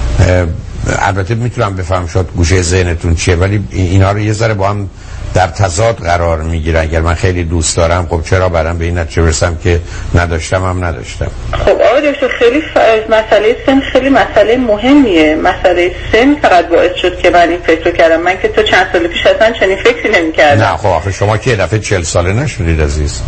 Speaker 1: البته میتونم بفهم شد گوشه ذهنتون چیه ولی اینا رو یه ذره با هم در تضاد قرار میگیره. اگر من خیلی دوست دارم خب چرا برام به این نتیجه برسم که نداشتم هم نداشتم.
Speaker 4: خب آقای دکتر خیلی ف... مسئله سن خیلی مسئله مهمیه. مسئله سن فقط باعث شد که من این فکر کردم. من که تو چند سال پیش اصلا چنین فکری نمی‌کردم.
Speaker 1: نه خب آخه شما که دفعه چهل ساله نشدید عزیز.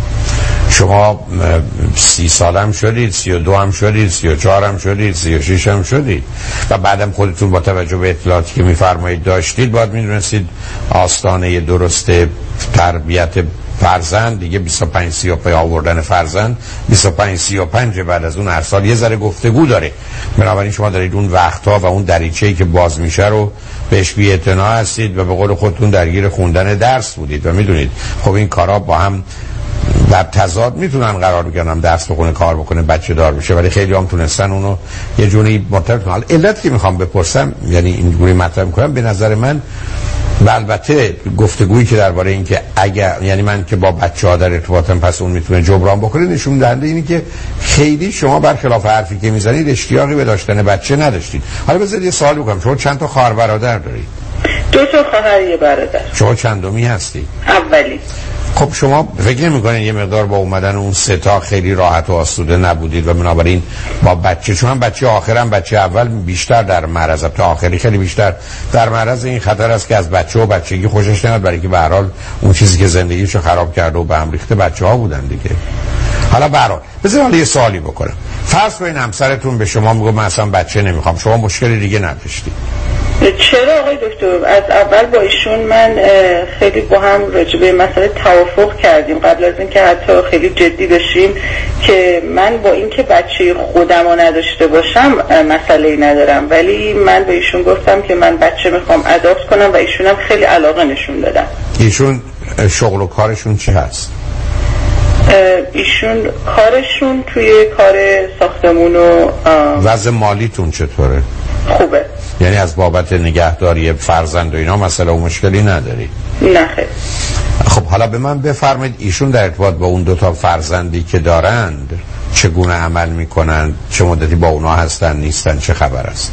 Speaker 1: شما سی سالم شدید، سی و دو هم شدید، سی و چهار هم شدید، سی و شش هم شدید و بعدم خودتون با توجه به اطلاعاتی که میفرمایید داشتید باید میدونستید آستانه درست تربیت فرزند دیگه بیست و پنج سی و پنج آوردن فرزند بیست و پنج سی و پنج بعد از اون هر سال یه ذره گفتگو داره. بنابراین شما دارید اون وقتها و اون دریچه‌ای که باز میشه رو بهش بی‌اعتنا هستید و به قول خودتون درگیر خوندن درس بودید و میدونید خب این کارا با هم در تضاد میتونن قرار بگیرن، درس بخونه کار بکنه بچه دار بشه ولی خیلی هم تونستن اونو یه جوری مرتبط کنن. علت که میخوام بپرسم یعنی این جوری مطرح میکنم به نظر من و البته گفتگویی که درباره این که اگر یعنی من که با بچه‌ها در ارتباطم پس اون میتونه جبران بکنه نشون دهنده اینه که خیلی شما برخلاف حرفی که میزنید اشتیاقی به داشتن بچه نداشتید. حالا بذارید یه سوال بکنم، شما چند تا خواهر برادر دارید؟
Speaker 4: دو تا خواهر یه برادر.
Speaker 1: شما چندمی هستی؟
Speaker 4: اولی.
Speaker 1: خب شما فکر نمی‌کنید یه مقدار با اومدن اون سه تا خیلی راحت و آسوده نبودید و بنابراین با بچه چون بچه آخرم بچه اول بیشتر در معرض تا آخری خیلی بیشتر در معرض این خطر است که از بچه و بچگی خوشش نمیاد برای که به هر حال اون چیزی که زندگیشو خراب کرده و به هم ریخته بچه‌ها بودن دیگه. حالا برای بذار حالا یه سوالی بکنم. فرض کنید همسرتون به شما میگه من اصلا بچه نمیخوام، شما مشکلی دیگه نداشتید.
Speaker 4: چرا آقای دکتر؟ از اول با ایشون من خیلی با هم راجع به مسئله توافق کردیم قبل از اینکه حتی خیلی جدی بشیم که من با اینکه بچه خودم رو نداشته باشم مسئله‌ای ندارم ولی من به ایشون گفتم که من بچه میخوام اداپت کنم و ایشون هم خیلی علاقه نشون دادن.
Speaker 1: ایشون شغل و کارشون چی هست؟
Speaker 4: ایشون کارشون توی کار ساختمون و
Speaker 1: وضع مالیتون چطوره؟
Speaker 4: خوبه.
Speaker 1: یعنی از بابت نگهداری فرزند و اینا مسئله و مشکلی نداری؟
Speaker 4: نه خیر.
Speaker 1: خب حالا به من بفرمایید ایشون در ارتباط با اون دوتا فرزندی که دارند چگونه عمل میکنند؟ چه مدتی با اونا هستن نیستن؟ چه خبر است؟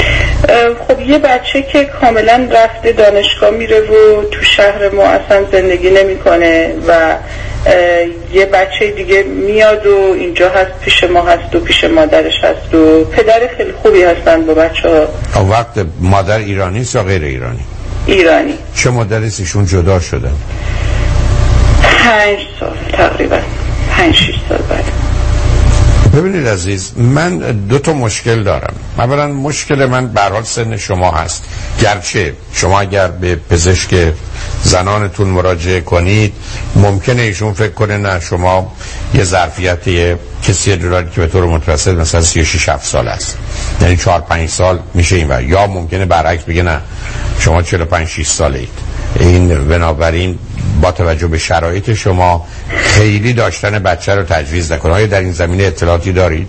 Speaker 4: خب یه بچه که کاملا رفته دانشگاه میره و تو شهر ما اصلا زندگی نمیکنه و یه بچه دیگه میاد و اینجا هست پیش ما هست و پیش مادرش هست و پدر خیلی خوبی هستن با بچه ها.
Speaker 1: وقت مادر ایرانی است یا غیر ایرانی؟
Speaker 4: ایرانی.
Speaker 1: چه مدتی ایشون جدا شدن؟
Speaker 4: پنج سال تقریبا، پنج شیش سال بعد.
Speaker 1: ببینید عزیز، من دو تا مشکل دارم. اولا مشکل من به هر حال سن شما هست، گرچه شما اگر به پزشک زنانتون مراجعه کنید ممکنه ایشون فکر کنه نه شما یه ظرفیت کسی دارید که به طور متوسط مثلا سی و شش هفت سال است، یعنی چهار پنج سال میشه این ور، یا ممکنه برعکس بگه نه شما چهل و پنج شش ساله اید. این بنابراین با توجه به شرایط شما خیلی داشتن بچه رو تجویز نکنه. آیا در این زمینه اطلاعاتی دارید؟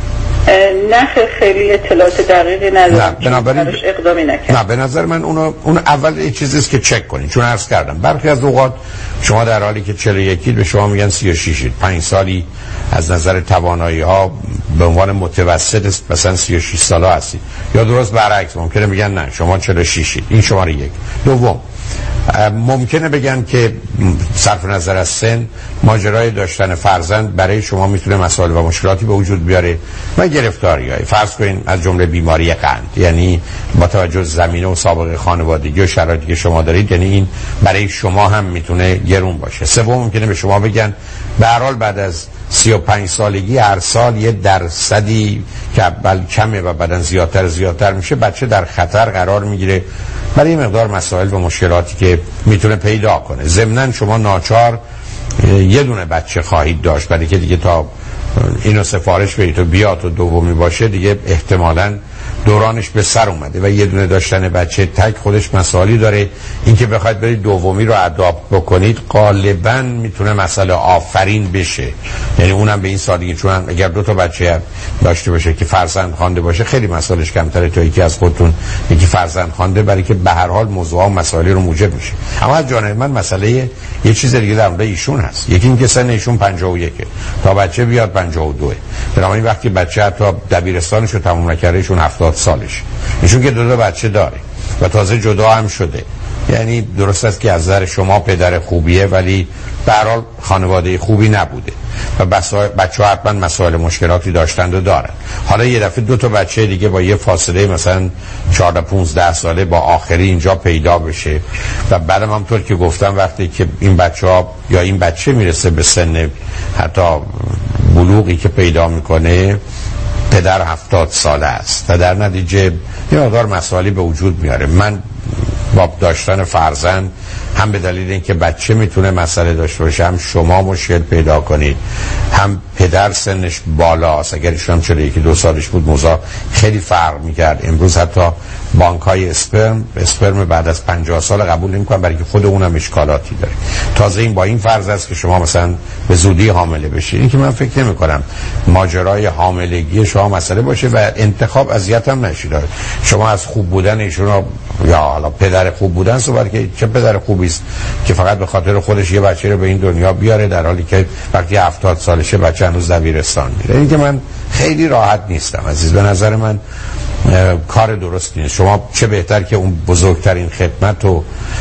Speaker 4: نه خیلی اطلاعات دقیقی ندارم.
Speaker 1: نه بنابراین
Speaker 4: اقدامی نکردم.
Speaker 1: نه به نظر من اونو اون اول یه چیزی است که چک کنین، چون عرض کردم برخی از اوقات شما در حالی که چهل و یک به شما میگن سی و شش پنج سالی از نظر توانایی ها به عنوان متوسط است، مثلا سی و شش ساله هستید، یا درست برعکس ممکنه بگن نه شما چهل و شش. این شماره یک. دوم ممکنه بگن که صرف نظر از سن ماجرای داشتن فرزند برای شما میتونه مسائل و مشکلاتی به وجود بیاره و گرفتاری‌های فرض کنین از جمله بیماری قند، یعنی با توجه زمینه و سابقه خانوادگی و شرایطی که شما دارید، یعنی این برای شما هم میتونه گرون باشه. سوم ممکنه به شما بگن به هر حال بعد از سی و پنج سالگی هر سال یه درصدی که اول کمه و بعدن زیادتر زیادتر میشه بچه در خطر قرار میگیره برای این مقدار مسائل و مشکلاتی که میتونه پیدا کنه. ضمناً شما ناچار یه دونه بچه خواهید داشت، برای که دیگه تا اینو سفارش بدید و بیاد و دومی باشه دیگه احتمالاً دورانش به سر اومده و یه دونه داشتن بچه تک خودش مسائلی داره. اینکه بخواید برید دومی رو اداپت بکنید غالباً میتونه مسئله آفرین بشه، یعنی اونم به این سادگی، چون اگر دو تا بچه داشته باشه که فرزند خوانده باشه خیلی مسائلش کمتره تا یکی از خودتون یکی فرزند خوانده، برای که به هر حال موضوع و مسائلی رو موجب میشه. اما از جانب من مسئله یه چیز دیگه در مورد ایشون هست. یکی اینکه سن ایشون پنجاه و یک تا بچه بیاد پنجاه و دو، بنابراین وقتی بچه حتی دبیرستانش رو تموم نکرده ایشون هفتاد سالش، ایشون که دو تا بچه داره و تازه جدا هم شده، یعنی درست است که از نظر شما پدر خوبیه ولی به هر حال خانواده خوبی نبوده و بچه‌ها حتما مسائل مشکلاتی داشتند و دارن. حالا یه دفعه دو تا بچه دیگه با یه فاصله مثلا چهارده پانزده ساله با آخری اینجا پیدا بشه و بعدم همونطور که گفتم وقتی که این بچه‌ها یا این بچه میرسه به سن حتی بلوغی که پیدا میکنه پدر هفتاد ساله است و در نتیجه یه مقدار مسائلی به وجود میاره. من با داشتن فرزند هم به دلیل اینکه بچه میتونه مسئله داشته باشه، هم شما مشکل پیدا کنید، هم پدر سنش بالاست. اگر ایشون هم چرا یکی دو سالش بود موضوع خیلی فرق میکرد. امروز حتی بانک های اسپرم اسپرم بعد از پنجاه سال قبول نمیکنن برای که خود اونم اشکالاتی داره. تازه این با این فرض است که شما مثلا به زودی حامله بشید. این که من فکر نمی کنم ماجرای حاملگی شما مسئله باشه و انتخاب اذیت هم نشید. شما از خوب بودن ایشون یا حالا پدر خوب بودن صحبت که چه پدر خوبی است که فقط به خاطر خودش یه بچه رو به این دنیا بیاره در حالی که وقتی هفتاد سالشه بچه هنوز دبیرستان میره. این که من خیلی راحت نیستم عزیز، به نظر من کار درستی نیست. شما چه بهتر که اون بزرگترین خدمت و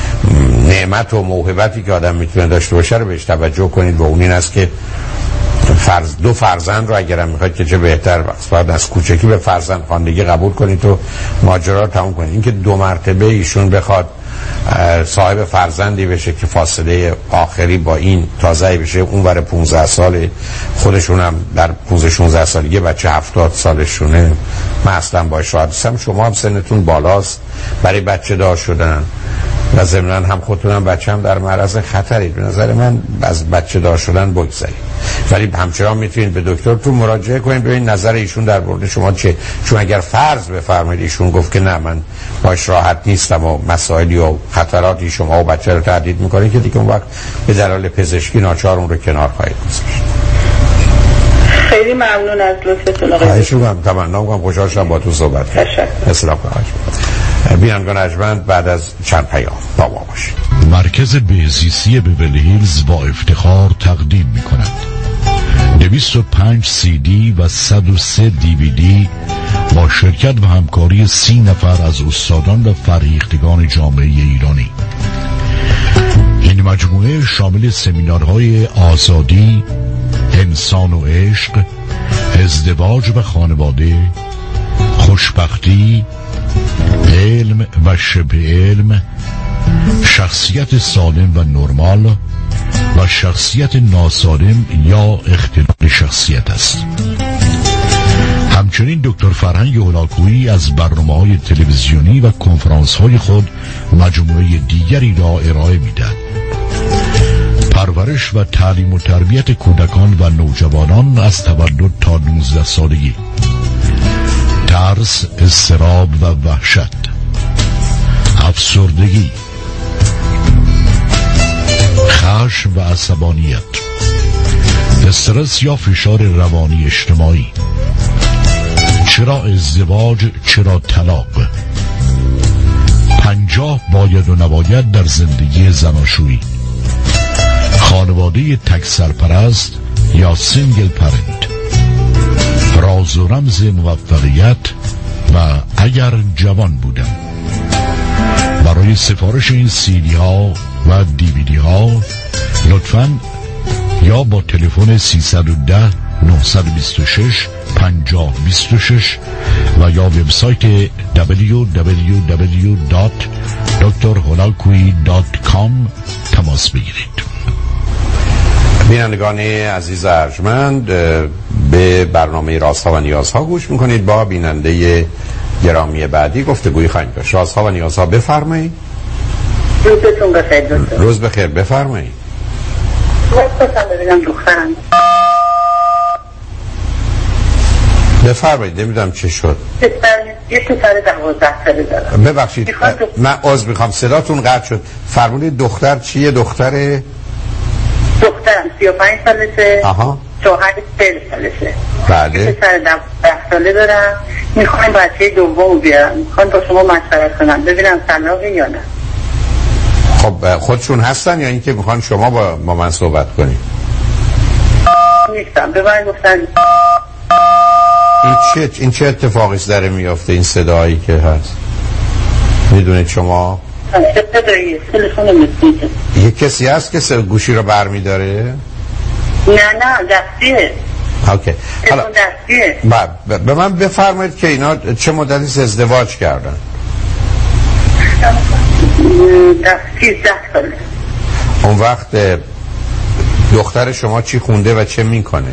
Speaker 1: نعمت و موهبتی که آدم میتونه داشته باشه رو بهش توجه کنید و اون این است که فرض دو فرزند رو اگرم میخواید که چه بهتر بعد از کوچکی به فرزند خواندگی قبول کنید و ماجرا رو تموم کنید. اینکه دو مرتبه ایشون بخواد صاحب فرزندی بشه که فاصله آخری با این تازه بشه، اون ور پانزده ساله، خودشون هم در پانزده شانزده سالگی بچه هفتاد سالشونه، من اصلا باش راحت نیستم. شما هم سنتون بالاست برای بچه دار شدن و ضمناً هم خودتون هم بچه هم در معرض خطرید. به نظر من از بچه دار شدن بگذارید، ولی همچنان میتونید به دکترتون مراجعه کنید ببینید نظر ایشون در مورد شما چه. چون اگر فرض بفرمایید ایشون گفت که نه من باش راحت نیستم و مسائلی و خطراتی شما و بچه رو تهدید میکنه که دیگه اون وقت به دلایل پزشکی ناچار اون رو کنار خواهید گذاشت.
Speaker 4: خیلی ممنون از لطفتون آقای.
Speaker 1: خواهش می‌کنم. تمنا می‌کنم خوشحال شدم با تو صحبت کردم. تشکر. بینندگان ارجمند بعد از چند پیام با ما باشید.
Speaker 3: مرکز بهزیستی بیولی هیلز با افتخار تقدیم می‌کند دویست و پنج سی دی و صد و سه دی وی دی با شرکت و همکاری سی نفر از استادان و فرهیختگان جامعه ایرانی. این مجموعه شامل سمینارهای آزادی، انسان و عشق، ازدواج و خانواده، خوشبختی، علم و شبه علم، شخصیت سالم و نرمال و شخصیت ناسالم یا اختلال شخصیت است. همچنین دکتر فرهنگ هولاکویی از برنامه‌های تلویزیونی و کنفرانس‌های خود مجموعه دیگری را ارائه می‌دهد. پرورش و تعلیم و تربیت کودکان و نوجوانان از تولد تا نوزده سالگی، ترس، اضطراب و وحشت، افسردگی، خشم و عصبانیت، استرس یا فشار روانی اجتماعی، چرا ازدواج، چرا طلاق، پنجاه باید و نباید در زندگی زناشویی، خانواده تک سرپرست یا سینگل پرنت، راز و رمز موفقیت و اگر جوان بودم. برای سفارش این سیدی ها و دیویدی ها لطفاً یا با تلفن سیصد و ده نهصد و بیست و شش پنجاه بیست و شش و یا وبسایت دبلیو دبلیو دبلیو دات دکتر هولاکویی دات کام تماس بگیرید.
Speaker 1: بینندگان عزیز ارجمند، به برنامه رازها و نیازها گوش میکنید. با بیننده گرامی بعدی گفتگوی خواهیم داشت. رازها و نیازها، بفرمایید.
Speaker 2: روزتون بخیر دکتر.
Speaker 1: روز بخیر، بفرمایید.
Speaker 2: وقتم ببینم دخترم.
Speaker 1: بفرمایید، نمیدونم چه شد.
Speaker 2: یه پسر دوازده ساله دارم.
Speaker 1: ببخشید من عذر میخوام صداتون قطع شد. فرمودید دختر چیه؟ دختر
Speaker 2: دخترم سی و پنج سالشه.
Speaker 1: آها.
Speaker 2: شوهرش چهل سالشه.
Speaker 1: بله.
Speaker 2: پسر دوازده ساله دارم. میخوایم بچه دوم بیارم. میخوایم با شما مشورت کنم ببینم طلاقه یا نه.
Speaker 1: خب خودشون هستن یا اینکه میخوان شما با, با من صحبت کنید؟
Speaker 2: نیستم. به من گفتن
Speaker 1: این چه این چه اتفاقی داره میافته؟ این صدایی که هست میدونید شما؟
Speaker 2: صدایی تلفن میسیده.
Speaker 1: یه کسی هست که گوشی رو برمیداره؟
Speaker 2: نه نه دستیه.
Speaker 1: اوکی. حالا
Speaker 2: دستیه.
Speaker 1: ب... به من بفرمایید که اینا چه مدتی ازدواج کردن؟
Speaker 2: دستی ده ساله.
Speaker 1: اون وقت دختر شما چی خونده و چه میکنه؟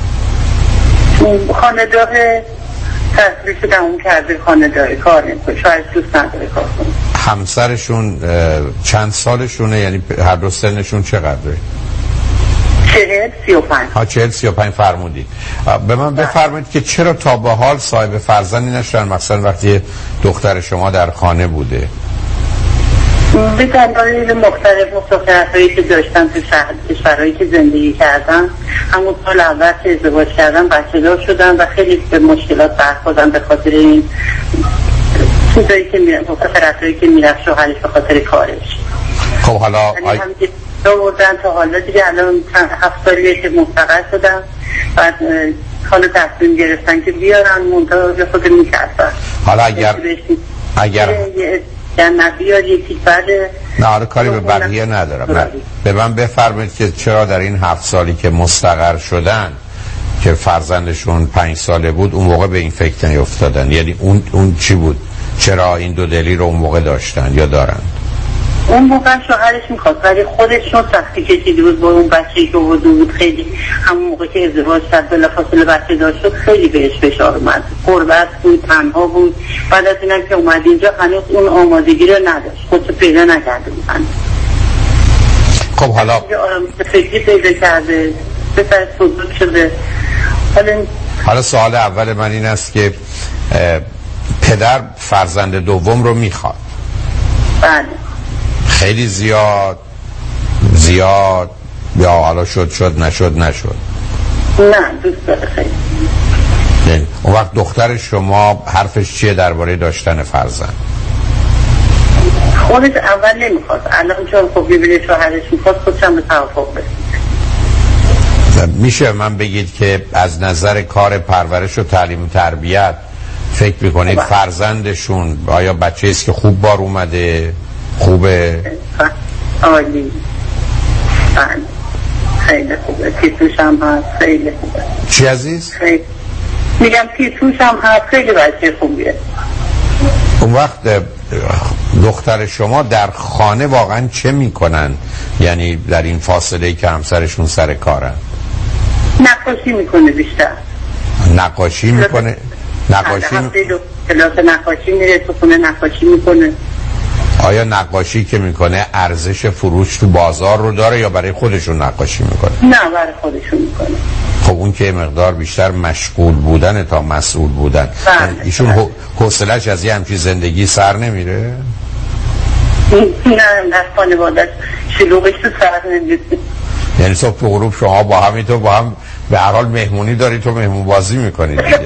Speaker 2: خانه داره، تحصیلش تموم کرده، خانه داره، کار نمیکنه، شاید دوست نداره کار کنه.
Speaker 1: همسرشون چند سالشونه؟ یعنی هر دو سنشون چقدره؟
Speaker 2: چهل سی و پنج.
Speaker 1: ها چهل سی و پنج فرمودید. به من بفرمایید که چرا تا به حال صاحب فرزندی نشدن، مثلا وقتی دختر شما در خانه بوده؟
Speaker 2: به دلایل مختلف مسافرت‌هایی که داشتن تو شهر کشورهایی که زندگی کردن، همون سال اول که ازدواج کردن بچه دار شدن و خیلی به مشکلات برخوردن به خاطر این چیزایی که میرن، مسافرت‌هایی که میرفت شوهرش به خاطر کارش.
Speaker 1: خب حالا آی...
Speaker 2: همین که دوردن تا حالا دیگه الان هفت سالیه که مستقر شدن، بعد حالا تصمیم گرفتن که بیارن منطقه به خود میکردن.
Speaker 1: حالا اگر اگر
Speaker 2: در نبیار یکی بله.
Speaker 1: نه حالا کاری به بقیه ندارم. نه. به من بفرمایید که چرا در این هفت سالی که مستقر شدن که فرزندشون پنج ساله بود اون موقع به این فکر نیفتادن؟ یعنی اون اون چی بود؟ چرا این دو دلی رو اون موقع داشتن یا دارن؟
Speaker 2: اون موقع شوهرش میخواست ولی خودشون سختی کشیده بود با اون بچه‌ای که وجود بود. خیلی همون موقع که ازدواج کرد بلافاصله بچه داشت شد، خیلی بهش فشار اومد، غربت بود، تنها بود. بعد از اینم که اومد اینجا هنوز اون آمادگی رو نداشت، خودشو پیدا نکرده بود.
Speaker 1: خب حالا
Speaker 2: فکری پیدا کرده، بسر صدوق شده. حالا
Speaker 1: حالا سوال اول من این است که پدر فرزند دوم رو میخواد؟
Speaker 2: بله.
Speaker 1: خیلی زیاد زیاد یا حالا شد شد نشد نشد؟
Speaker 2: نه دوست داره خیلی.
Speaker 1: نه. اون وقت دختر شما حرفش چیه درباره داشتن فرزند؟
Speaker 2: خودش اول نمیخواست، الان چون خب ببینه شوهرش میخواست خودشم به توافق رسید.
Speaker 1: میشه من بگید که از نظر کار پرورش و تعلیم و تربیت فکر میکنید فرزندشون آیا بچه است که خوب بار اومده؟ خوبه؟
Speaker 2: عالی. خیلی خوبه. تیتوش هم هست، خیلی خوبه.
Speaker 1: چی عزیز؟
Speaker 2: خیلی. میگم تیتوش هم هست، خیلی بچه خوبیه.
Speaker 1: اون وقت دختر شما در خانه واقعا چه میکنن؟ یعنی در این فاصله که همسرشون سر کارن؟
Speaker 2: نقاشی میکنه بیشتر.
Speaker 1: نقاشی میکنه؟ نقاشی
Speaker 2: هفته دو کلاس نقاشی میره، تو خونه نقاشی میکنه.
Speaker 1: آیا نقاشی که میکنه ارزش فروش تو بازار رو داره یا برای خودشون نقاشی میکنه؟
Speaker 2: نه برای خودشون میکنه.
Speaker 1: خب اون که مقدار بیشتر مشغول بودن تا مسئول بودن. ایشون حوصله‌اش از یه همچین زندگی سر نمیره؟
Speaker 2: نه نه خانواده‌اش شلوغش تو سر نمیره.
Speaker 1: یعنی صبح تو غروب شما با همی تو با هم به هر حال مهمونی داری، تو مهمون بازی میکنید دیگه.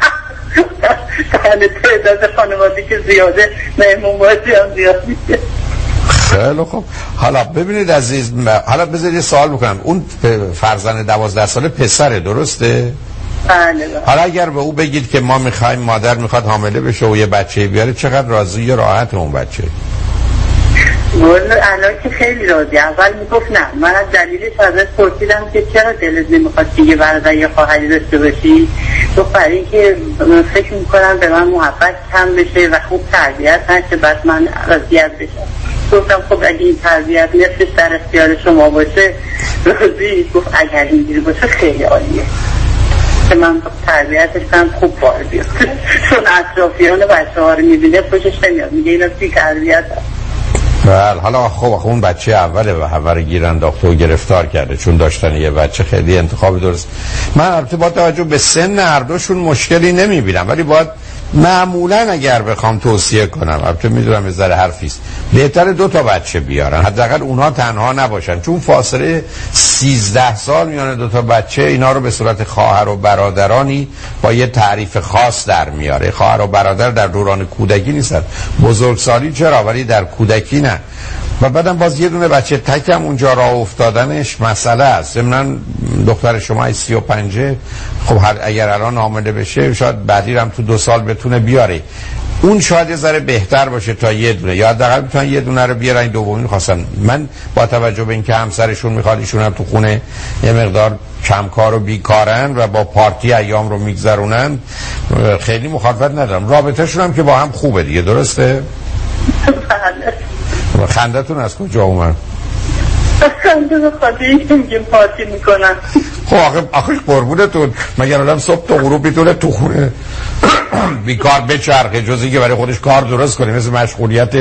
Speaker 2: بله تعداد خانواده که زیاده مهمون بازی هم زیاد میشه.
Speaker 1: خیلی خوب. حالا ببینید عزیز، حالا بذارید یه سوال بکنم. اون فرزند دوازده ساله پسره، درسته؟
Speaker 2: بله.
Speaker 1: حالا اگر به او بگید که ما میخوایم، مادر میخواد حامله بشه و یه بچه بیاره، چقدر راضی یا راحت اون بچه؟
Speaker 2: والا الان که خیلی راضی. اول میگفت نه. من از دلیلش ازش پرسیدم که چرا دلت نمیخواد دیگه برادر یا خواهری داشته باشی؟ گفت برای اینکه فکر میکنم به من محبت کم بشه و خوب تربیت نشه، بعد من راضیت بشم. گفتم خب اگه این تربیت نصفش در اختیار شما باشه راضی؟ گفت اگر اینجوری باشه خیلی عالیه که من تربیتش هم خوب بار بیاد. چون اطرافیان بچه ها رو میبینه خوشش نمیاد، میگه اینا توی تربیت هست.
Speaker 1: بله. حالا خب اون بچه اوله و همه گیر انداخته و گرفتار کرده، چون داشتن یه بچه خیلی انتخاب درست. من البته با توجه به سن هر دوشون مشکلی نمیبینم، ولی باید معمولا اگر بخوام توصیه کنم، البته میدونم یه ذره حرفیست، بهتر دو تا بچه بیارن، حداقل اونها تنها نباشن، چون فاصله سیزده سال میان دو تا بچه اینا رو به صورت خواهر و برادرانی با یه تعریف خاص در میاره. خواهر و برادر در دوران کودکی نیستن، بزرگسالی چرا، ولی در کودکی نه. و بعدم باز یه دونه بچه تکم اونجا راه افتادنش مسئله است. ضمن دختر شما سی و پنجه، خب هر اگر الان حامله بشه شاید بعدی هم تو دو سال بتونه بیاره. اون شاید یه ذره بهتر باشه تا یه دونه، یا حداقل بتونن یه دونه رو بیارن. دومی خواستن من با توجه به اینکه همسرشون میخواد ایشون هم تو خونه یه مقدار کمکار و بیکارن و با پارتی ایام رو میگذرونن، خیلی مخالفت ندارم. رابطه‌شون هم که با هم خوبه دیگه، درسته؟ خندتون از کجا اومد؟
Speaker 2: خنده به خاطر اینکه میگیم پارتی میکنن.
Speaker 1: خب آخه آخه قربونتون، مگر آدم صبح تا غروب میتونه تو خونه بیکار بچرخه جز اینکه برای خودش کار درست کنه، مثل مشغولیت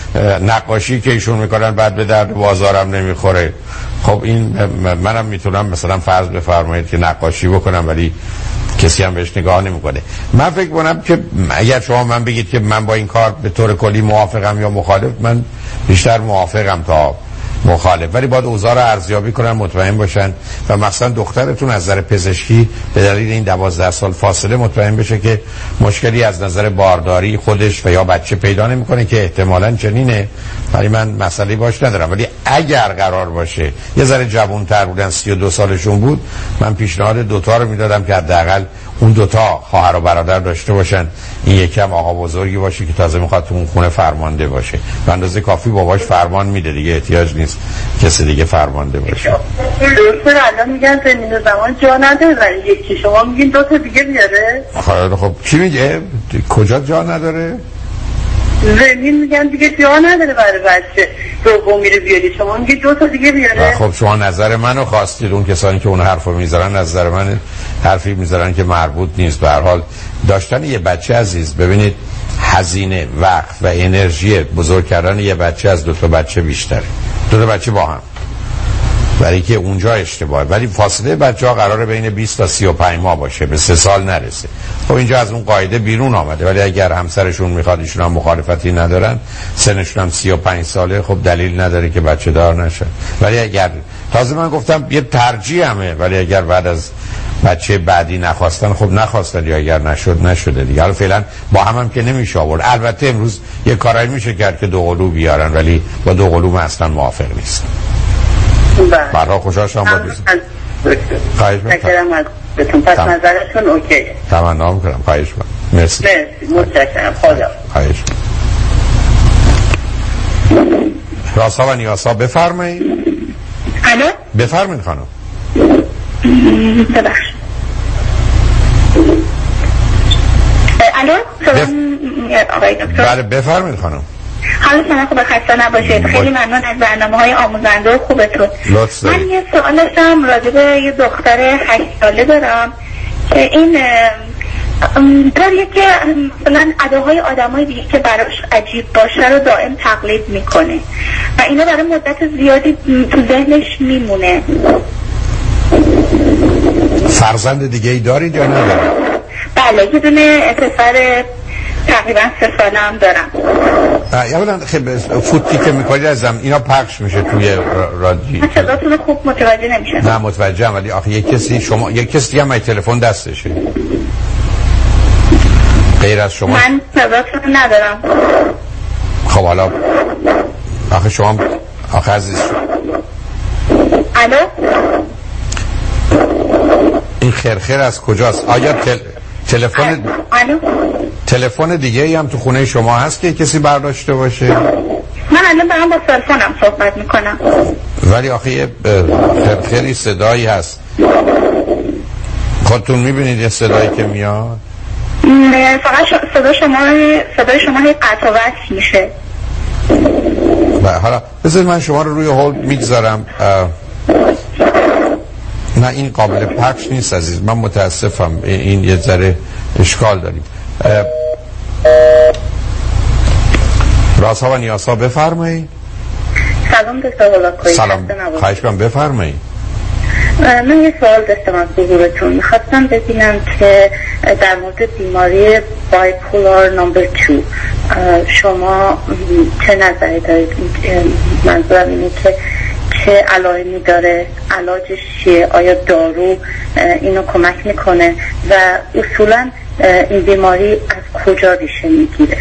Speaker 1: نقاشی که ایشون میکنن بعد به درد بازارم نمیخوره. خب این منم میتونم مثلا فرض بفرمایید که نقاشی بکنم ولی کسی هم بهش نگاه نمیکنه. من فکر کنم که اگر شما من بگید که من با این کار به طور کلی موافقم یا مخالف، من بیشتر موافقم تا مخالف، ولی باید اوضاع رو ارزیابی کنن، مطمئن باشن و مثلا دخترتون از نظر پزشکی به دلیل این دوازده سال فاصله مطمئن بشه که مشکلی از نظر بارداری خودش و یا بچه پیدا نمیکنه که احتمالاً چنینه، ولی من مسئله باش ندارم. ولی اگر قرار باشه یه ذره جوان‌تر بودن، سی و دو سالشون بود، من پیشنهاد دوتا رو میدادم که حداقل اون دوتا خواهر و برادر داشته باشن، این یکم آقا بزرگی باشه که تازه میخواد تو اون خونه فرمانده باشه، به اندازه کافی باباش فرمان میده دیگه، احتیاج نیست کسی دیگه فرمانده باشه.
Speaker 2: دکتر الان میگن زمین زمان جا نداره برای یکی، شما میگین دو تا دیگه بیاره؟
Speaker 1: خب خب کی میگه کجا جا نداره؟
Speaker 2: زمین میگن دیگه جا نداره برای بچه دومی رو بیاری، شما میگید دو تا دیگه بیاره.
Speaker 1: خب شما نظر منو خواستید، اون کسانی که اون حرفو میذارن نظر من حرفی میذارن که مربوط نیست. به هر حال داشتن یه بچه عزیز، ببینید هزینه، وقت و انرژی بزرگ کردن یه بچه از دو تا بچه بیشتره، دو تا بچه با هم، برای که اونجا اشتباهه. ولی فاصله بچه ها قراره بین بیست تا سی و پنج ماه باشه، به سه سال نرسه. خب اینجا از اون قاعده بیرون آمده، ولی اگر همسرشون میخواد، ایشون هم مخالفتی ندارن، سنشون هم سی و پنج ساله، خب دلیل نداره که بچه دار نشن. ولی اگر تازه من گفتم یه ترجیح همه، ولی اگر بعد از بچه بعدی نخواستن، خب نخواستن، یا اگر نشد نشده دیگه. حالا فعلا با هم هم که نمیشه آورد. البته امروز یه کارایی میشه کرد که دو قلو بیارن، ولی با دو قلو من اصلا موافق نیستم. برای خوشحال شما با دوست خواهش
Speaker 2: میکنم بهتون، پس نظرتون اوکیه؟
Speaker 1: تمنا میکنم، خواهش میکنم. مرسی
Speaker 2: مرسی، متشکرم، خدا
Speaker 1: خواهش میکنم. راسا و نیاسا بفرمایید.
Speaker 2: الو
Speaker 1: بفرمایید خانم.
Speaker 2: ببخش الو سلام آقای دکتر.
Speaker 1: بله بفرمایید خانم.
Speaker 2: حالا شما خوب خسته نباشید. خیلی ممنون از برنامه های آموزنده و خوبتون. من یه سوال داشتم راجع به یه دختر هشت ساله دارم که این داره که مثلا اداهای آدمای دیگه که براش عجیب باشه رو دائم تقلید میکنه و اینا برای مدت زیادی تو ذهنش میمونه.
Speaker 1: فرزند دیگه ای دارید یا ندارید؟
Speaker 2: بله یه دونه پسر تقریبا سه ساله هم دارم.
Speaker 1: اولا خیلی فوتی که میکنید ازم اینا پخش میشه توی رادیو.
Speaker 2: من صداتون خوب متوجه نمیشم.
Speaker 1: نه متوجهم ولی آخه یک کسی شما یک کسی دیگه هم تلفن دستشه غیر از شما.
Speaker 2: من صداتون ندارم.
Speaker 1: خب حالا آخه شما آخه عزیز
Speaker 2: الو
Speaker 1: این خرخر از کجاست؟ آیا تل... تلفن
Speaker 2: الو
Speaker 1: تلفن دیگه ای هم تو خونه شما هست که کسی برداشته باشه؟
Speaker 2: من الان دارم با تلفنم صحبت میکنم
Speaker 1: ولی آخه یه خرخری صدایی هست. خودتون میبینید یه صدایی که میاد؟
Speaker 2: فقط صدا شما صدای شما هی قطع و وصل میشه.
Speaker 1: حالا بذارید من شما رو روی هولد میگذارم. نه این قابل پخش نیست عزیز، من متاسفم، این یه ذره اشکال داریم. رازها و نیازها بفرمایید.
Speaker 2: سلام دکتر هولاکویی.
Speaker 1: سلام، خواهش کنم بفرمایید.
Speaker 2: من یه سوال داشتم از حضورتون، میخواستم ببینم که در مورد بیماری بایپولار نمبر دو شما چه نظری دارید؟ منظورم اینه که چه علائمی داره، علاجش چیه، آیا دارو اینو کمک میکنه و اصولا این بیماری از کجا ریشه میگیره؟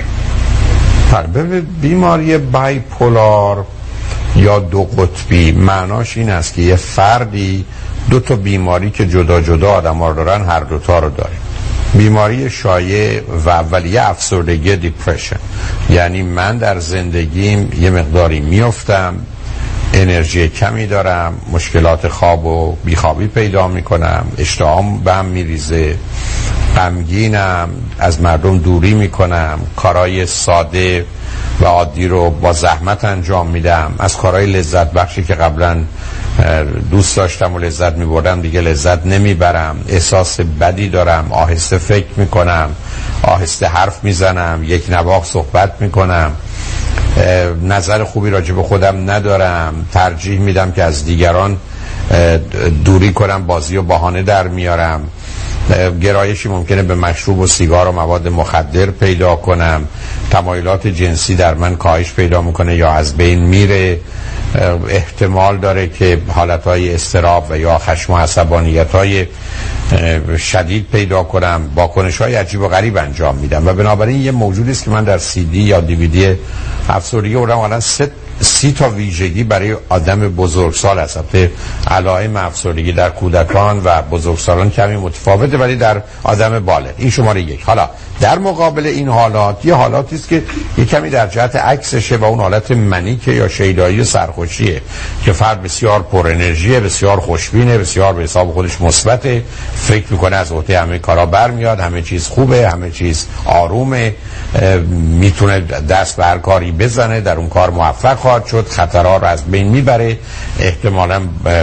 Speaker 1: ببینید بیماری بایپولار یا دو قطبی معناش این است که یه فردی دو تا بیماری که جدا جدا آدم ها دارن هر دوتا رو داره. بیماری شایع و اولیه افسردگی دیپرشن، یعنی من در زندگیم یه مقداری میافتم، انرژی کمی دارم، مشکلات خواب و بیخوابی پیدا میکنم، اشتهام به هم میریزه، غمگینم، از مردم دوری میکنم، کارهای ساده و عادی رو با زحمت انجام میدم، از کارهای لذت بخشی که قبلا دوست داشتم و لذت میبردم دیگه لذت نمیبرم، احساس بدی دارم، آهسته فکر میکنم، آهسته حرف میزنم، یک نواخت صحبت میکنم، نظر خوبی راجع به خودم ندارم، ترجیح میدم که از دیگران دوری کنم، بازی و بهانه در میارم، گرایشی ممکنه به مشروب و سیگار و مواد مخدر پیدا کنم، تمایلات جنسی در من کاهش پیدا میکنه یا از بین میره، احتمال داره که حالتهای اضطراب و یا خشم و عصبانیت‌های شدید پیدا کنم، واکنش‌های عجیب و غریب انجام میدم و بنابراین یه موجودی است که من در سی دی یا دی وی دی افسردگی اونم الان سه سی تا ویژگی برای آدم بزرگسال هست. البته علائم افسردگی در کودکان و بزرگسالان کمی متفاوته ولی در آدم بالغ این شماره یک. حالا در مقابل این حالات یه حالاتی است که یه کمی در جهت عکسشه و اون حالت منیکه یا شیدایی و سرخوشیه که فرد بسیار پر انرژیه، بسیار خوشبینه، بسیار به حساب خودش مثبته، فکر میکنه از عهده همه کارا برمیاد، همه چیز خوبه، همه چیز آرومه، میتونه دست به هر کاری بزنه، در اون کار موفق خواهد شد، خطرها رو از بین میبره، احتمالاً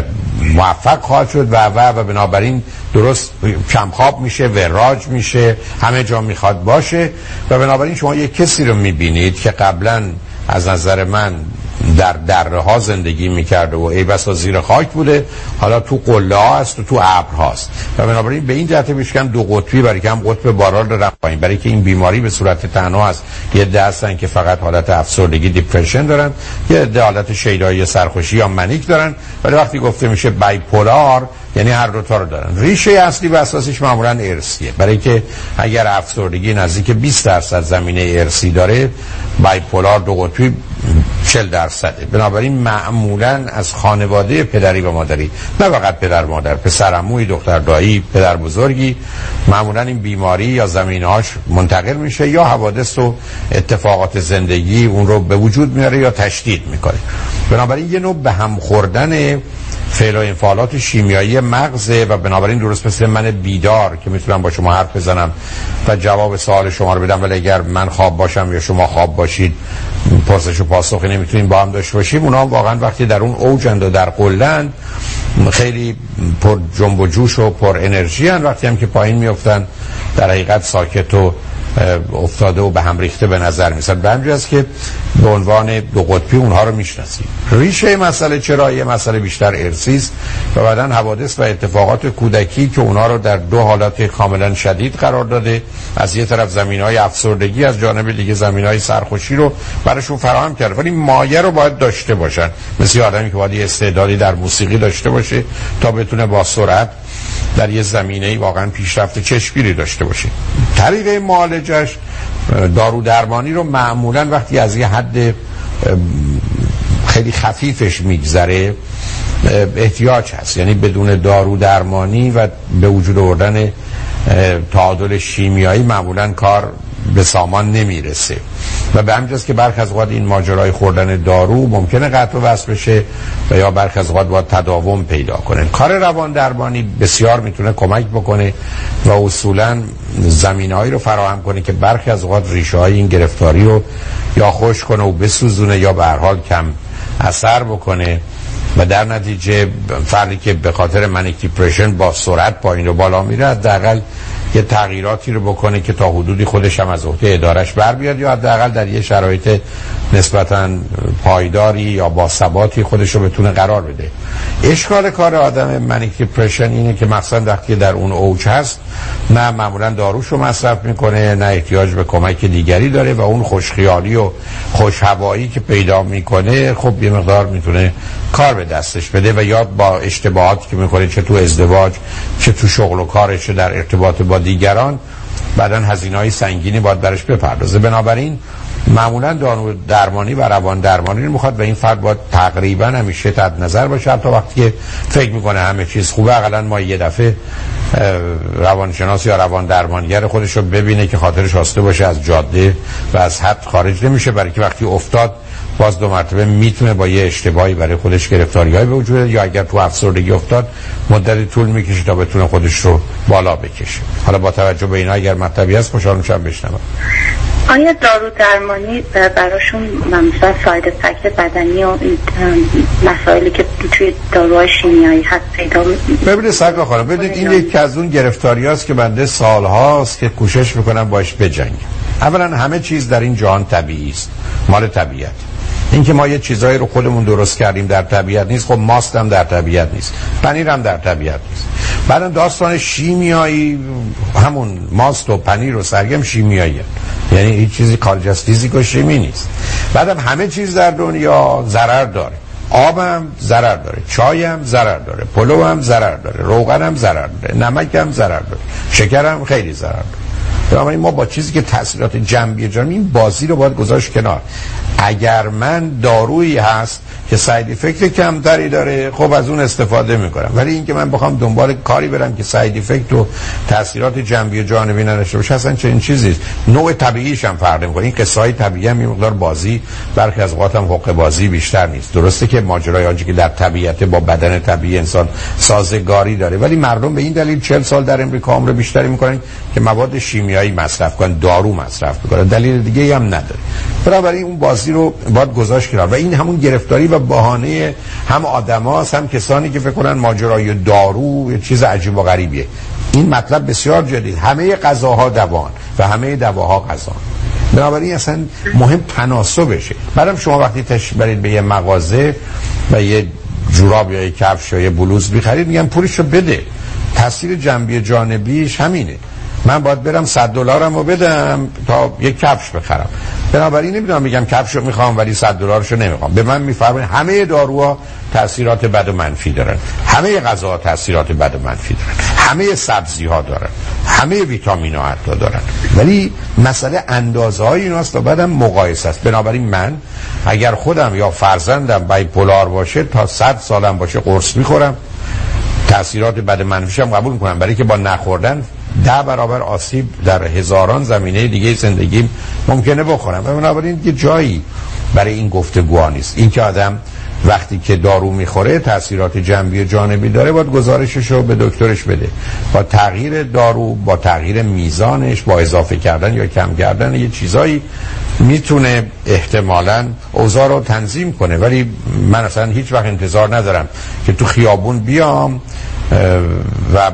Speaker 1: موفق خواهد شد و و و بنابراین درست کم خواب میشه، وراج میشه، همه جا میخواد باشه و بنابراین شما یک کسی رو میبینید که قبلا از نظر من در دره ها زندگی میکرده و ای بسا زیر خاک بوده، حالا تو قله ها هست و تو ابر هاست و بنابراین به این جهت میشکن دو قطبی، برای که هم قطب بالا رو رفت پایین، برای که این بیماری به صورت تنها هست. یه عده هستن که فقط حالت افسردگی دیپرشن دارن، یه عده حالت شیدایی سرخوشی یا منیک دارن، ولی وقتی گفته میشه بایپولار یعنی هر دو تا رو دارن. ریشه اصلی و اساسش معمولا ارثیه، برای که اگر افسردگی نزدیک بیست درصد زمینه ارثی داره، بایپولار دو قطبی چهل درصده. بنابراین معمولا از خانواده پدری و مادری، نه فقط پدر مادر، پسر عموی، دختر دایی، پدر بزرگی، معمولا این بیماری یا زمینه‌هاش منتقل میشه یا حوادث و اتفاقات زندگی اون رو به وجود میاره یا تشدید میکنه. بنابراین یه نوع به هم خوردن فعل و انفعالات شیمیایی مغزه و بنابراین درست مثل من بیدار که میتونم با شما حرف بزنم و جواب سوال شما رو بدم، ولی اگر من خواب باشم یا شما خواب باشید پرسش و پاسخی نمیتونیم با هم داشته باشیم. اونا واقعا وقتی در اون اوجند و در قلند خیلی پر جنب و جوش و پر انرژی هن، وقتی هم که پایین میافتن در حقیقت ساکت و افتاده و به هم ریخته به نظر میسن. به همجه است که به عنوان دو قطبی اونها رو میشناسیم. ریشه مسئله چرا یه مسئله بیشتر ارثی است و بعداً حوادث و اتفاقات کودکی که اونها رو در دو حالت کاملا شدید قرار داده، از یه طرف زمینهای افسردگی، از جانب دیگه زمینهای سرخوشی رو براشون فراهم کرده، ولی مایه رو باید داشته باشن، مثل آدمی که باید استعدادی در موسیقی داشته باشه تا بتونه با سرعت در یه زمینه‌ای واقعا پیشرفت چشمگیری داشته باشه. طریقه معالجش دارو درمانی رو معمولا وقتی از یه حد خیلی خفیفش میگذره احتیاج هست، یعنی بدون دارو درمانی و به وجود آوردن تعادل شیمیایی معمولا کار به سامان نمیرسه و به همین جاست که برخی از اوقات این ماجرای خوردن دارو ممکنه قطع و وصل بشه و یا برخی از اوقات باید تداوم پیدا کنه. کار روان درمانی بسیار میتونه کمک بکنه و اصولا زمینه‌ای رو فراهم کنه که برخی از اوقات ریشه های این گرفتاری رو یا خوش کنه و بسوزونه یا به هر حال کم اثر بکنه و در نتیجه فردی که به خاطر منیک دیپرشن با سرعت پایین و بالا میره حداقل یه تغییراتی رو بکنه که تا حدودی خودش هم از عهده ادارش بر بیاد یا حداقل در یه شرایط نسبتاً پایداری یا با ثباتی خودش رو بتونه قرار بده. اشکال کار آدم منیک دیپرشن اینه که مثلا وقتی در اون اوج هست نه معمولا داروشو مصرف میکنه، نه احتیاج به کمک دیگری داره و اون خوشخیالی و خوشهوایی که پیدا میکنه خب یه مقدار میتونه کار به دستش بده و یا با اشتباهاتی که میکنه چه تو ازدواج چه تو شغل و کارش چه در ارتباط با دیگران بعداً هزینه‌های سنگینی باید برش بپردازه. بنابراین معمولا دارو درمانی و روان درمانی رو میخواد و این فرد باید تقریبا همیشه تحت نظر باشه، تا وقتی که فکر میکنه همه چیز خوبه اقلا ما یه دفعه روانشناس یا روان درمانگر خودش رو ببینه که خاطرش آسوده باشه، از جاده و از حد خارج نمیشه، برای که وقتی افتاد باز دو مرتبه میتونه با یه اشتباهی برای خودش گرفتاری‌های به وجود یا اگر تو افسردگی افتاد مدتی طول میکشه تا بتونه خودش رو بالا بکشه. حالا با توجه به اینا اگر مطلبی هست خوشحال میشم بشنوم.
Speaker 2: آیا دارو درمانی براشون مثلا ساید افکت بدنی و مسائلی که توی داروهای شیمیایی هست پیدا می‌کنه؟
Speaker 1: ببینید سرکار خانم، ببینید این یکی از اون گرفتاریاست که بنده سالهاست که کوشش میکنم باش بجنگم. اولا همه چیز در این جهان طبیعی است، مال طبیعت. این که ما یه چیزایی رو خودمون درست کردیم در طبیعت نیست، خب ماست هم در طبیعت نیست، پنیر هم در طبیعت نیست. بعدم داستان شیمیایی همون ماست و پنیر و سرگم شیمیایی هست. یعنی هیچ چیزی خارج از فیزیک و شیمی نیست. بعدم همه چیز در دنیا ضرر داره، آب هم ضرر داره، چای هم ضرر داره، پلو هم ضرر داره، روغن هم ضرر داره، نمک هم ضرر داره، شکر هم خیلی ضرر داره. بنابراین ما با چیزی که تاثیرات جنبی جانبی این بازی رو باید گذاشت کنار. اگر من دارویی هست که ساید افکت کمتری داره خب از اون استفاده میکنم، ولی اینکه من بخوام دنبال کاری برم که ساید افکت و تاثیرات جنبی و جانبی نداشته باشه اصلا چنین چیزی نیست. نوع طبیعیش هم فرق میکنه. این قصه‌های طبیعی هم یه مقدار بازی، برخی از اوقات هم حق بازی بیشتر نیست. درسته که ماجرای آنچه که در طبیعت با بدن طبیعی انسان سازگاری داره، ولی مردم به این دلیل چهل سال در امریکا عمر بیشتری میکنن که مواد شیمیایی مصرف کنن، دارو مصرف کنن، دلیل دیگه هم نداره. بنابراین اون بازی رو باید گذاشت کنار و این همون گرفتاری و بهانه هم آدماست هم کسانی که فکر کنن ماجرای دارو یه چیز عجیب و غریبیه. این مطلب بسیار جدید. همه غذاها دوان و همه دواها غذا. بنابراین اصلا مهم تناسبشه. بعدم شما وقتی تشریف برید به یه مغازه و یه جوراب یا یه کفش یا یه بلوز بخرید میگن پولشو بده. تاثیر جنبی جانبیش همینه. من باید برم صد دلارم رو بدم تا یک کفش بخرم. بنابراین نمیدونم میگم کفش رو میخوام ولی صد دلارشو نمیخوام. به من میفرمایید همه داروها تاثیرات بد و منفی دارن، همه غذاها تاثیرات بد و منفی دارن، همه سبزی ها دارن، همه ویتامین ها حتی دارن، ولی مسئله اندازه های ایناست و بعدم مقایسه است. بنابراین من اگر خودم یا فرزندم بایپولار باشه تا صد سالم باشه قرص میخورم، تاثیرات بد منفیشم قبول میکنم، برای که با نخوردن ده برابر آسیب در هزاران زمینه دیگه زندگیم ممکنه بخورم. و بنابراین یه جایی برای این گفتگوها نیست. این که آدم وقتی که دارو میخوره تاثیرات جنبی جانبی داره، باید گزارشش رو به دکترش بده. با تغییر دارو، با تغییر میزانش، با اضافه کردن یا کم کردن یه چیزایی میتونه احتمالاً اوضاع رو تنظیم کنه. ولی من اصلا هیچ وقت انتظار ندارم که تو خیابون بیام و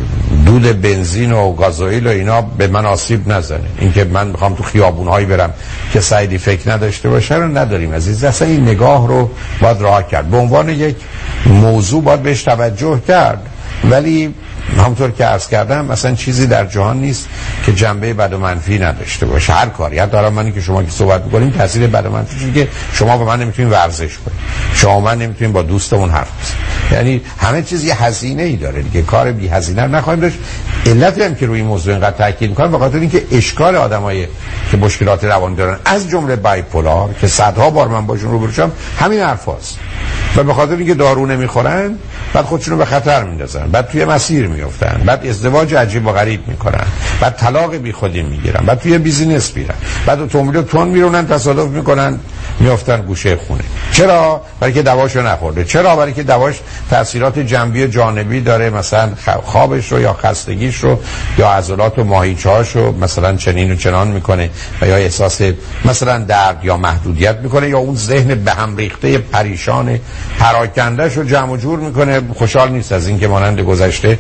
Speaker 1: دود بنزین و گازوئیل و اینا به من آسیب نزنه. اینکه من میخوام تو خیابون‌هایی برم که ساید افکت نداشته باشه رو نداریم عزیز. اصلا این نگاه رو باید رها کرد. به عنوان یک موضوع باید بهش توجه کرد، ولی همونطور که عرض کردم مثلا چیزی در جهان نیست که جنبه بد و منفی نداشته باشه. هر کاری، حتی الان منی که شما که صحبت می‌کنیم تاثیر بد و منفیشه که شما با من نمیتونین ورزش کنید، شما من نمیتونین با دوستمون حرف بزنید. یعنی همه چیز یه هزینه ای داره دیگه. کار بی هزینه نخواهیم داشت. علتی هم که روی این موضوع اینقدر تاکید می‌کنم به خاطر اینکه اشکال آدمایی که مشکلات روانی دارن، از جمله بایپولار که صدها بار من باشون روبرو شدم، همین حرفاست. و به خاطر اینکه دارو نمیخورن بعد خودشونو به خطر میندازن، بعد توی مسیر میافتن، بعد ازدواج عجیب و غریب میکنن، بعد طلاق بیخودی میگیرن، بعد توی بیزینس میرن، بعد اتومبیل تون میرونن، تصادف میکنن میافتن گوشه خونه. چرا؟ برای که دواشو نخورده. چرا؟ برای که دواش تاثیرات جنبی و جانبی داره، مثلا خوابش رو یا خستگیش رو یا عضلات و ماهیچه‌هاش رو مثلا چنین و چنان میکنه و یا احساس مثلا درد یا محدودیت میکنه، یا اون ذهن به هم ریخته پریشان پراکنده‌ش رو جمع و جور میکنه. خوشحال نیست از اینکه مانند گذشته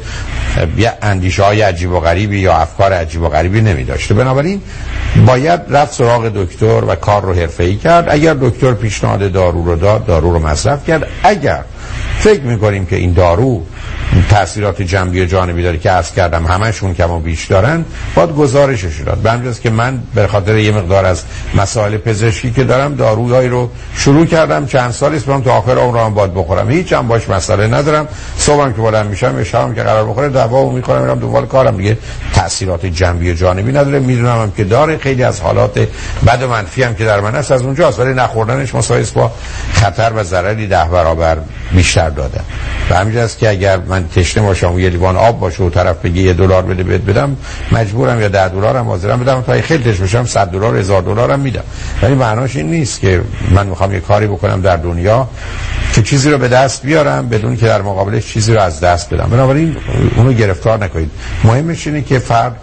Speaker 1: یه اندیشه‌های عجیب و غریبی یا افکار عجیب و غریبی نمی‌داشته. بنابراین باید رفت سراغ دکتر و کار رو حرفه‌ای کرد. اگر دکتر پیشنهاد دارو رو داد، دارو رو مصرف کرد. اگر فکر می‌کنیم که این دارو تاثیرات جنبی و جانبی داره که عرض کردم همشون کم و بیش دارن، باید گزارشش داد. به همین جاست که من به خاطر یه مقدار از مسائل پزشکی که دارم داروهایی رو شروع کردم، چند سالی است برام تا آخر عمرم باید بخورم، هیچ هم باش مسئله ندارم. صبحم که بلند میشم، شبم که قرار بخوره دواو میخورم، میرم دنبال کارم دیگه. تاثیرات جنبی و جانبی نداره. میدونم هم که داره. خیلی از حالات بد و منفی هم که در من هست از اونجاست، ولی نخوردنش مساوی است با خطر و ضرری ده برابر بیشتر دادن. به همین جاست که اگر من تشنه باشم و یه لیوان آب باشه و طرف بگه یه دلار بده بهت بدم، مجبورم یا ده دلارم حاضرم بدم، تا خیلی تش بشم صد دلار هزار دلارم میدم. ولی معناش این نیست که من میخوام یه کاری بکنم در دنیا که چیزی رو به دست بیارم بدون که در مقابلش چیزی رو از دست بدم. بنابراین اونو گرفتار نکنید. مهمش اینه که فرد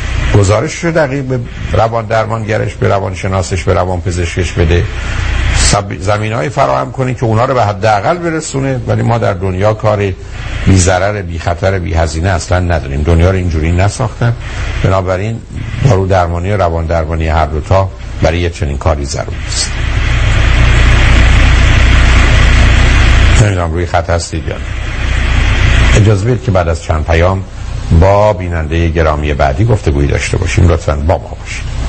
Speaker 1: گزارشش رو دقیق به روان درمانگرش، به روانشناسش، به روان پزشکش بده، زمینه‌ای فراهم کنی که اونا رو به حداقل برسونه. ولی ما در دنیا کاری بی ضرر، بی خطر، بی هزینه اصلا نداریم. دنیا رو اینجوری نساختن. بنابراین دارو درمانی و روان درمانی هر دو تا برای یه چنین کاری ضروری است. نمیدونم روی خط هستید یا نه. اجازه بدید که بعد از چند پیام با بیننده گرامی بعدی گفتگویی داشته باشیم. لطفاً با ما باشید.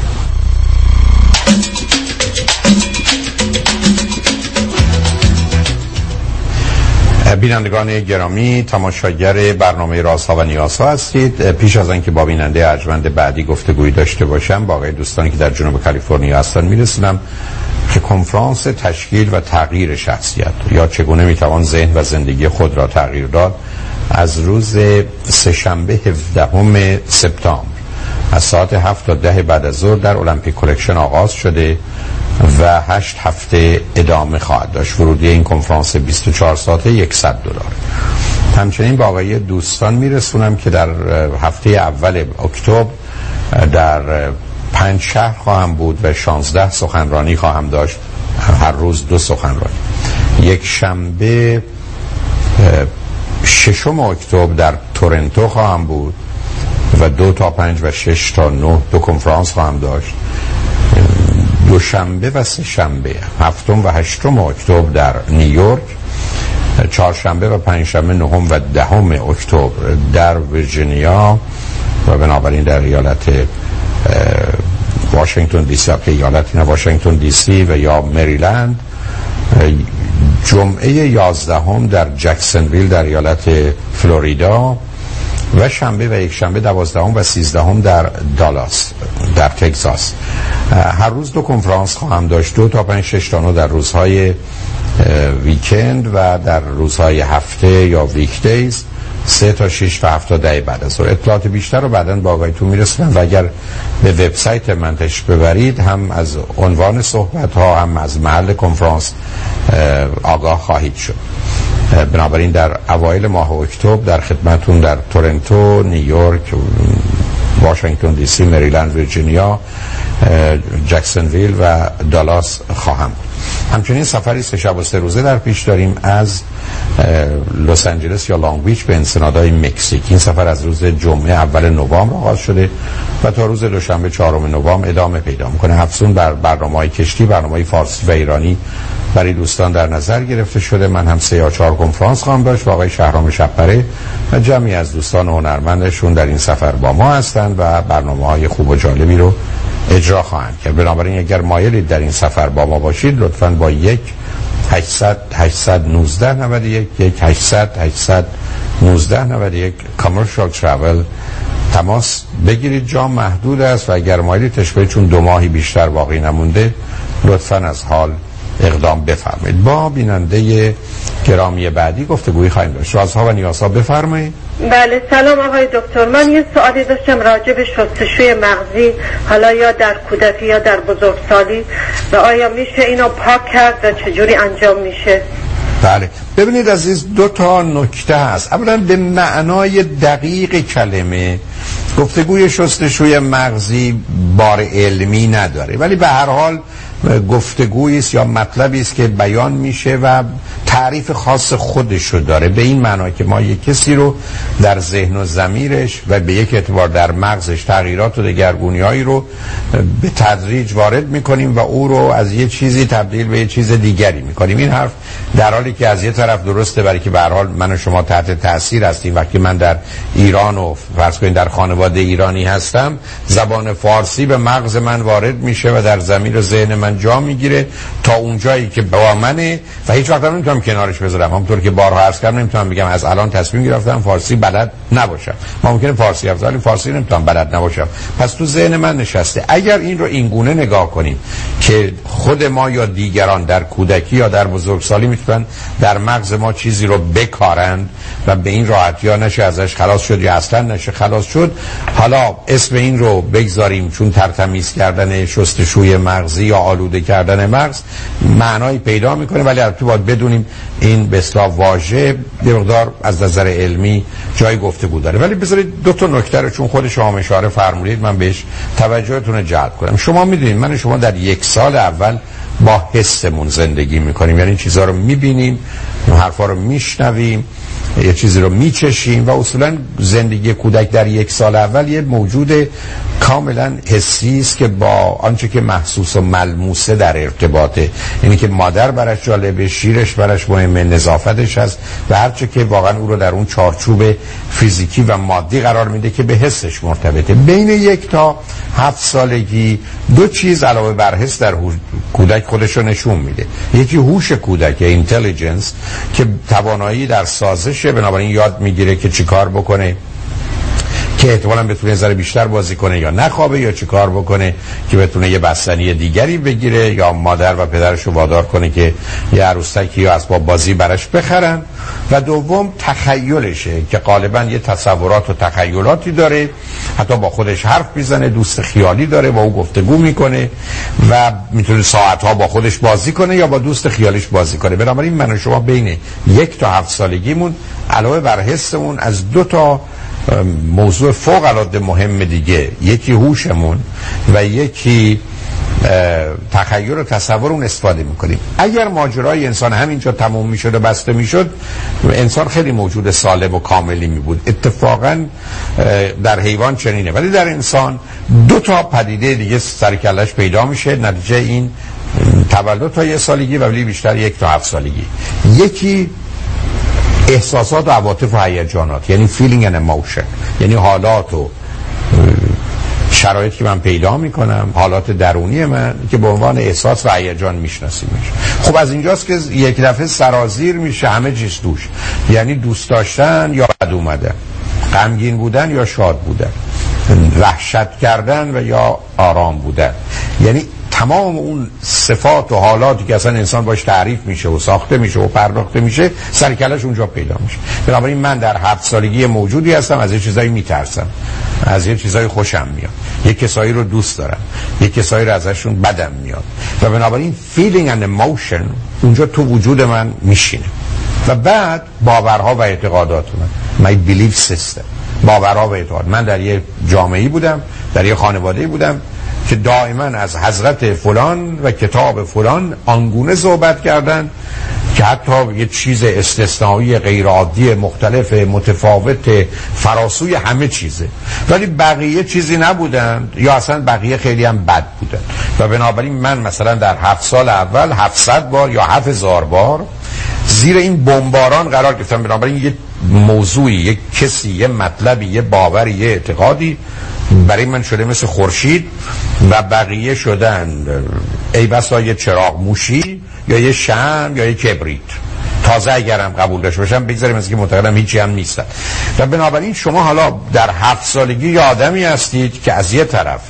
Speaker 1: بینندگان گرامی، تماشاگر برنامه رازها و نیازها هستید. پیش از اینکه با بیننده ارجمند بعدی گفتگویی داشته باشم، باقی دوستانی که در جنوب کالیفرنیا هستن میرسونم که کنفرانس تشکیل و تغییر شخصیت یا چگونه میتوان ذهن و زندگی خود را تغییر داد از روز سه‌شنبه هفدهم سپتامبر از ساعت هفت تا ده بعد از ظهر در المپیک کلکشن آغاز شده و هشت هفته ادامه خواهد داشت. ورودی این کنفرانس بیست و چهار ساعته صد دلار. همچنین با آقای دوستان میرسونم که در هفته اول اکتبر در پنج شهر خواهم بود و شانزده سخنرانی خواهم داشت، هر روز دو سخنرانی. یک شنبه ششم اکتبر در تورنتو خواهم بود و دو تا پنج و شش تا نه دو کنفرانس خواهم داشت. دوشنبه و سه شنبه هفتم و هشتم اکتبر در نیویورک، چهارشنبه و پنجشنبه نهم و دهم اکتبر در ویرجینیا و بنابراین در ایالت واشنگتن دی سی، که ایالت اینا واشنگتن دی سی و یا مریلند. جمعه یازدهم در جکسنویل در ایالت فلوریدا و شنبه و یک شنبه دوازدهم و سیزدهم در دالاس در تگزاس. هر روز دو کنفرانس خواهم داشت، دو تا پنج شش تا نه در روزهای ویکند و در روزهای هفته یا ویک دیز سه تا شش و هفت تا ده بعد از ظهر. اطلاعات بیشتر رو بعداً با آقایتون میرسونم و اگر به وبسایت من تشریف ببرید هم از عنوان صحبت ها هم از محل کنفرانس آگاه خواهید شد. بنابراین در اوایل ماه اکتبر در خدمتون در تورنتو، نیویورک، واشنگتن دی سی، مریلند، ویرجینیا، جکسونویل و دالاس خواهم بود. همچنین سفری سه شب و سه روزه در پیش داریم از لس آنجلس یا لانگ بیچ به انسنادهای مکزیک. این سفر از روز جمعه اول نوامبر آغاز شده و تا روز دوشنبه چهارم نوامبر ادامه پیدا میکنه. هفت‌سون بر برنامه‌های کشتی، برنامه‌های فارسی و ایرانی برای دوستان در نظر گرفته شده. من هم سه یا چهار کنفرانس خواهم داشت و آقای شهرام شب‌پره و جمعی از دوستان هنرمندشون در این سفر با ما هستند و برنامه‌های خوب و جالبی رو اجرا خواهند کرد. بنابراین اگر مایلید در این سفر با ما باشید لطفاً با یک هشتصد هشتصد و نوزده نود و یک یک هشتصد هشتصد و نوزده نود و یک کامرشال ترافل تماس بگیرید. جا محدود است و اگر مایلید تشبیه چون دو ماهی بیشتر باقی نمونده لطفاً از حال اقدام بفرمایید. با بیننده گرامی بعدی گفتگویی خواهیم داشت. رازها و نیازها بفرمایید.
Speaker 5: بله سلام آقای دکتر، من یه سوالی داشتم راجع به شستشوی مغزی، حالا یا در کودکی یا در بزرگسالی، و آیا میشه اینو پاک کرد و چجوری انجام میشه؟
Speaker 1: بله ببینید عزیز، دو تا نکته هست. اولا به معنای دقیق کلمه گفتگوی شستشوی مغزی بار علمی نداره، ولی به هر حال گفتگویی است یا مطلبی است که بیان میشه و تعریف خاص خودشو داره، به این معنی که ما یک کسی رو در ذهن و ضمیرش و به یک اعتبار در مغزش تغییرات و دگرگونی‌هایی رو به تدریج وارد میکنیم و او رو از یه چیزی تبدیل به یه چیز دیگری میکنیم. این حرف در حالی که از یه طرف درسته، برای که به هر حال من و شما تحت تاثیر هستیم. وقتی من در ایران و فرض کنید در خانواده ایرانی هستم، زبان فارسی به مغز من وارد میشه و در ضمیر و ذهن من جا میگیره تا اونجایی که با منه و هیچ وقت نمیتونم کنارش بذارم. همونطور که بارها عرض کردم نمیتونم بگم از الان تصمیم گرفتم فارسی بلد نباشم. ما ممکنه فارسی حرف ولی فارسی نمیتونم بلد نباشم، پس تو ذهن من نشسته. اگر این رو این گونه نگاه کنیم که خود ما یا دیگران در کودکی یا در بزرگسالی میتونن در مغز ما چیزی رو بکارند و به این راحتی ها نشه ازش خلاص شد یا اصلا نشه خلاص شد، حالا اسم این رو بگذاریم چون ترتمیز کردن شستشوی مغزی یا آلوده کردن مغز معنایی پیدا میکنه، ولی البته باید بدونیم این به اصطلاح واژه یه مقدار از نظر علمی جای گفتگو داره. ولی بذارید دو تا نکته رو چون خود شما اشاره فرمودید من بهش توجهتون رو جلب کنم. شما میدونید من شما در یک سال اول با حسمون زندگی میکنیم، یعنی چیزها رو میبینیم، حرفا رو میشنویم، یه چیزی رو میچشیم و اصولا زندگی کودک در یک سال اول یه موجود کاملا حسی است که با آنچه که محسوس و ملموسه در ارتباطه. یعنی که مادر براش جالبه، شیرش براش مهمه، نظافتش هست و هرچه که واقعا او رو در اون چارچوب فیزیکی و مادی قرار میده که به حسش مرتبطه. بین یک تا هفت سالگی دو چیز علاوه بر حس در کودک خودش رو نشون میده. یکی هوش کودک، اینتلیجنس، که توانایی در سازشه، بنابراین یاد میگیره که چی کار بکنه که احتمالاً بتونه ذره بیشتر بازی کنه یا نخوابه، یا چی کار بکنه که بتونه یه بستنی دیگری بگیره یا مادر و پدرش رو وادار کنه که یه عروسکی یا اسباب بازی براش بخرن. و دوم تخیلشه که غالباً یه تصورات و تخیلاتی داره، حتی با خودش حرف میزنه، دوست خیالی داره با او گفتگو میکنه و میتونه ساعتها با خودش بازی کنه یا با دوست خیالیش بازی کنه. بنابراین من و شما بین یک تا هفت سالگیمون علاوه بر حسمون از دو تا موضوع فوق العاده مهم دیگه، یکی هوشمون و یکی تخیل و تصورون استفاده میکنیم. اگر ماجرای انسان همینجا تموم میشد و بسته میشد، انسان خیلی موجود سالم و کاملی میبود. اتفاقا در حیوان چنینه، ولی در انسان دو تا پدیده دیگه سرکلش پیدا میشه نتیجه این تولد تا یه سالگی و ولی بیشتر یک تا هفت سالگی. یکی احساسات و عواطف و هیجانات، یعنی feeling and emotion، یعنی حالات و شرایطی که من پیدا میکنم، حالات درونی من که به عنوان احساس و هیجان میشناسیمش. خب از اینجاست که یک دفعه سرازیر میشه همه چیز توش، یعنی دوست داشتن یا بد اومدن، غمگین بودن یا شاد بودن، وحشت کردن و یا آرام بودن، یعنی تمام اون صفات و حالاتی که اصلا انسان باش تعریف میشه و ساخته میشه و پرداخته میشه سر کلش اونجا پیدا میشه. بنابراین من در هفت سالگی موجودی هستم، از یه چیزایی میترسم، از یه چیزایی خوشم میاد، یه کسایی رو دوست دارم، یه کسایی رو ازشون بدم میاد و بنابراین feeling and emotion اونجا تو وجود من میشینه. و بعد باورها و اعتقادات من، my belief system، باورها و اعتقاد. من در یه جامعه‌ای بودم، در یه خانواده‌ای بودم که دائما از حضرت فلان و کتاب فلان آنگونه صحبت کردن که حتی یه چیز استثنایی غیرعادی مختلف متفاوت فراسوی همه چیزه، ولی بقیه چیزی نبودن یا اصلا بقیه خیلی هم بد بودن. و بنابراین من مثلا در هفت سال اول هفتصد بار یا هفت هزار بار زیر این بمباران قرار گرفتم. بنابراین یه موضوعی، یه کسی، یه مطلبی، یه باوری، یه اعتقادی برای من شده مثل خورشید و بقیه شدن ای بسا یه چراغ موشی یا یه شمع یا یه کبریت. تازه اگرم قبول داشته باشم بگذاریم از که معتقدم هیچی هم نیستن. و بنابراین شما حالا در هفت سالگی یه آدمی هستید که از یه طرف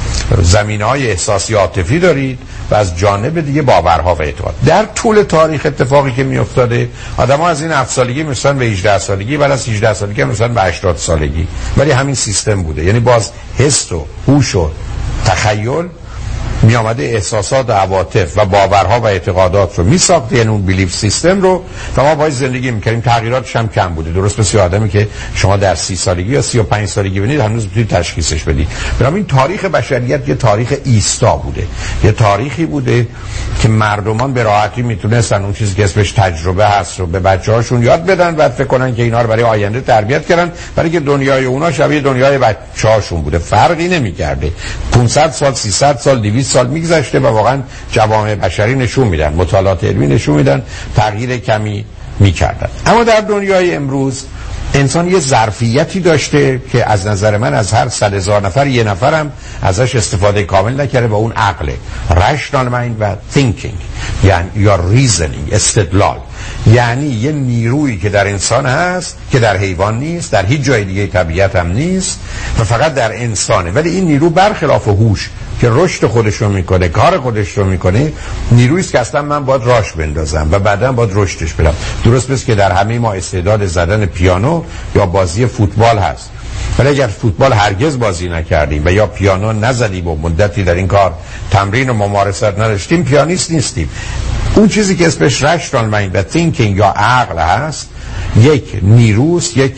Speaker 1: زمینه‌های احساسی عاطفی دارید و از جانب دیگه باورها و اعتقاد. در طول تاریخ اتفاقی که می افتاده آدم‌ها از این هفت سالگی میرسن به هجده سالگی، بعد از هجده سالگی میرسن به هشتاد سالگی، ولی همین سیستم بوده. یعنی باز حس و هوش و تخیل می آمده احساسات و عواطف و باورها و اعتقادات رو می ساخته، یعنی اون بیلیف سیستم رو، و ما باید زندگی می‌کردیم. تغییراتش هم کم بوده. درست مثل آدمی که شما در سی سالگی یا سی و پنج سالگی ببینید هنوز میتونید تشخیصش بدید. بنابراین تاریخ بشریت یه تاریخ ایستا بوده، یه تاریخی بوده که مردمان به راحتی میتونستن اون چیزی که اسمش تجربه هست رو به بچه‌هاشون یاد بدن و فکر کنن که اینا رو برای آینده تربیت کردن، برای که دنیای اونا شبیه دنیای بچه‌هاشون بوده، فرقی نمی‌کرده. پانصد سال، سیصد سال، دویست سال میگذشته و واقعا جوامع بشری نشون میدن، مطالعات علمی نشون میدن تغییر کمی میکردن. اما در دنیای امروز انسان یه ظرفیتی داشته که از نظر من از هر صد هزار نفر یه نفرم ازش استفاده کامل نکرده و اون عقله، rational mind و thinking، یعنی یا reasoning، استدلال. یعنی یه نیرویی که در انسان هست که در حیوان نیست، در هیچ جای دیگه طبیعت هم نیست و فقط در انسانه. ولی این نیرو برخلاف هوش که رشد خودش رو میکنه، کار خودش رو میکنه، نیرویی است که اصلا من باید راش بندازم و بعداً باید رشدش بدم. درست مثل که در همه ما استعداد زدن پیانو یا بازی فوتبال هست، ولی اگر فوتبال هرگز بازی نکردیم و یا پیانو نزدیم و مدتی در این کار تمرین و ممارست نداشتیم، پیانیست نیستیم. اون چیزی که اسمش رشنال مایند و تینکینگ یا عقل هست یک نیروست، یک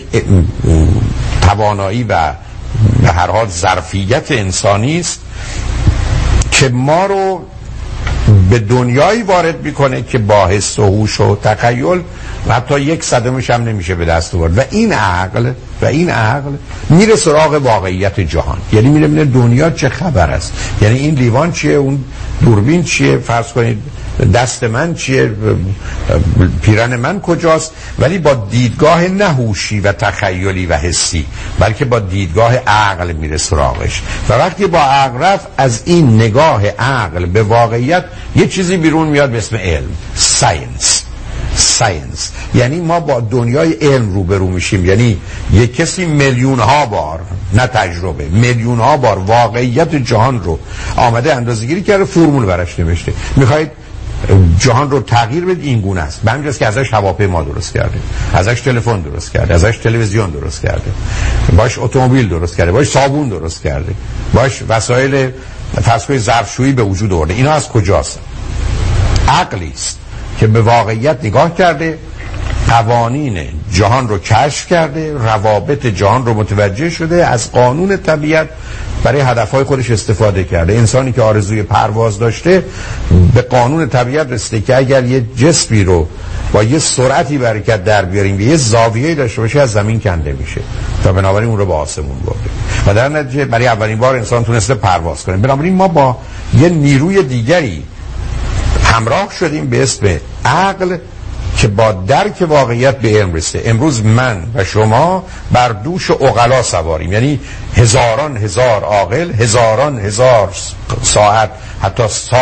Speaker 1: توانایی و به هر حال ظرفیت انسانی است که ما رو به دنیایی وارد میکنه که با حس و هوش و تخیل و حتی یک صدمش هم نمیشه به دست آورد. و این عقل و این عقل میره سراغ واقعیت جهان، یعنی میره ببینه دنیا چه خبر است، یعنی این لیوان چیه، اون دوربین چیه، فرض کنید دست من چیه، پیرن من کجاست، ولی با دیدگاه نه هوشی و تخیلی و حسی، بلکه با دیدگاه عقل میره سراغش. و وقتی با عقل رفت، از این نگاه عقل به واقعیت یه چیزی بیرون میاد به اسم علم، ساینس. ساینس یعنی ما با دنیای علم روبرو میشیم. یعنی یک کسی میلیون ها بار، نه تجربه، میلیون ها بار واقعیت جهان رو آمده اندازه‌گیری کرده، فرمول براش نوشته. میخواید جهان رو تغییر بدید، این گونه است. به همین جاست که ازش هواپیما درست کرده، ازش تلفن درست کرده، ازش تلویزیون درست کرده، باش اتومبیل درست کرده، باش صابون درست کرده، باش وسایل فرض کنید ظرفشویی به وجود آورده. اینا از کجاست؟ عقلی است که به واقعیت نگاه کرده، قوانین جهان رو کشف کرده، روابط جهان رو متوجه شده، از قانون طبیعت برای هدفهای خودش استفاده کرده. انسانی که آرزوی پرواز داشته به قانون طبیعت رسیده که اگر یه جسمی رو با یه سرعتی برکت در بیاریم به یه زاویه‌ای داشته باشه، از زمین کنده میشه و بنابراین اون رو به آسمون برده و در نتیجه برای اولین بار انسان تونسته پرواز کنه. بنابراین ما با یه نیروی دیگری همراه شدیم به اسم عقل که با درک واقعیت به علم رسیده. امروز من و شما بر دوش عقلا سواریم، یعنی هزاران هزار عاقل، هزاران هزار ساعت حتی سال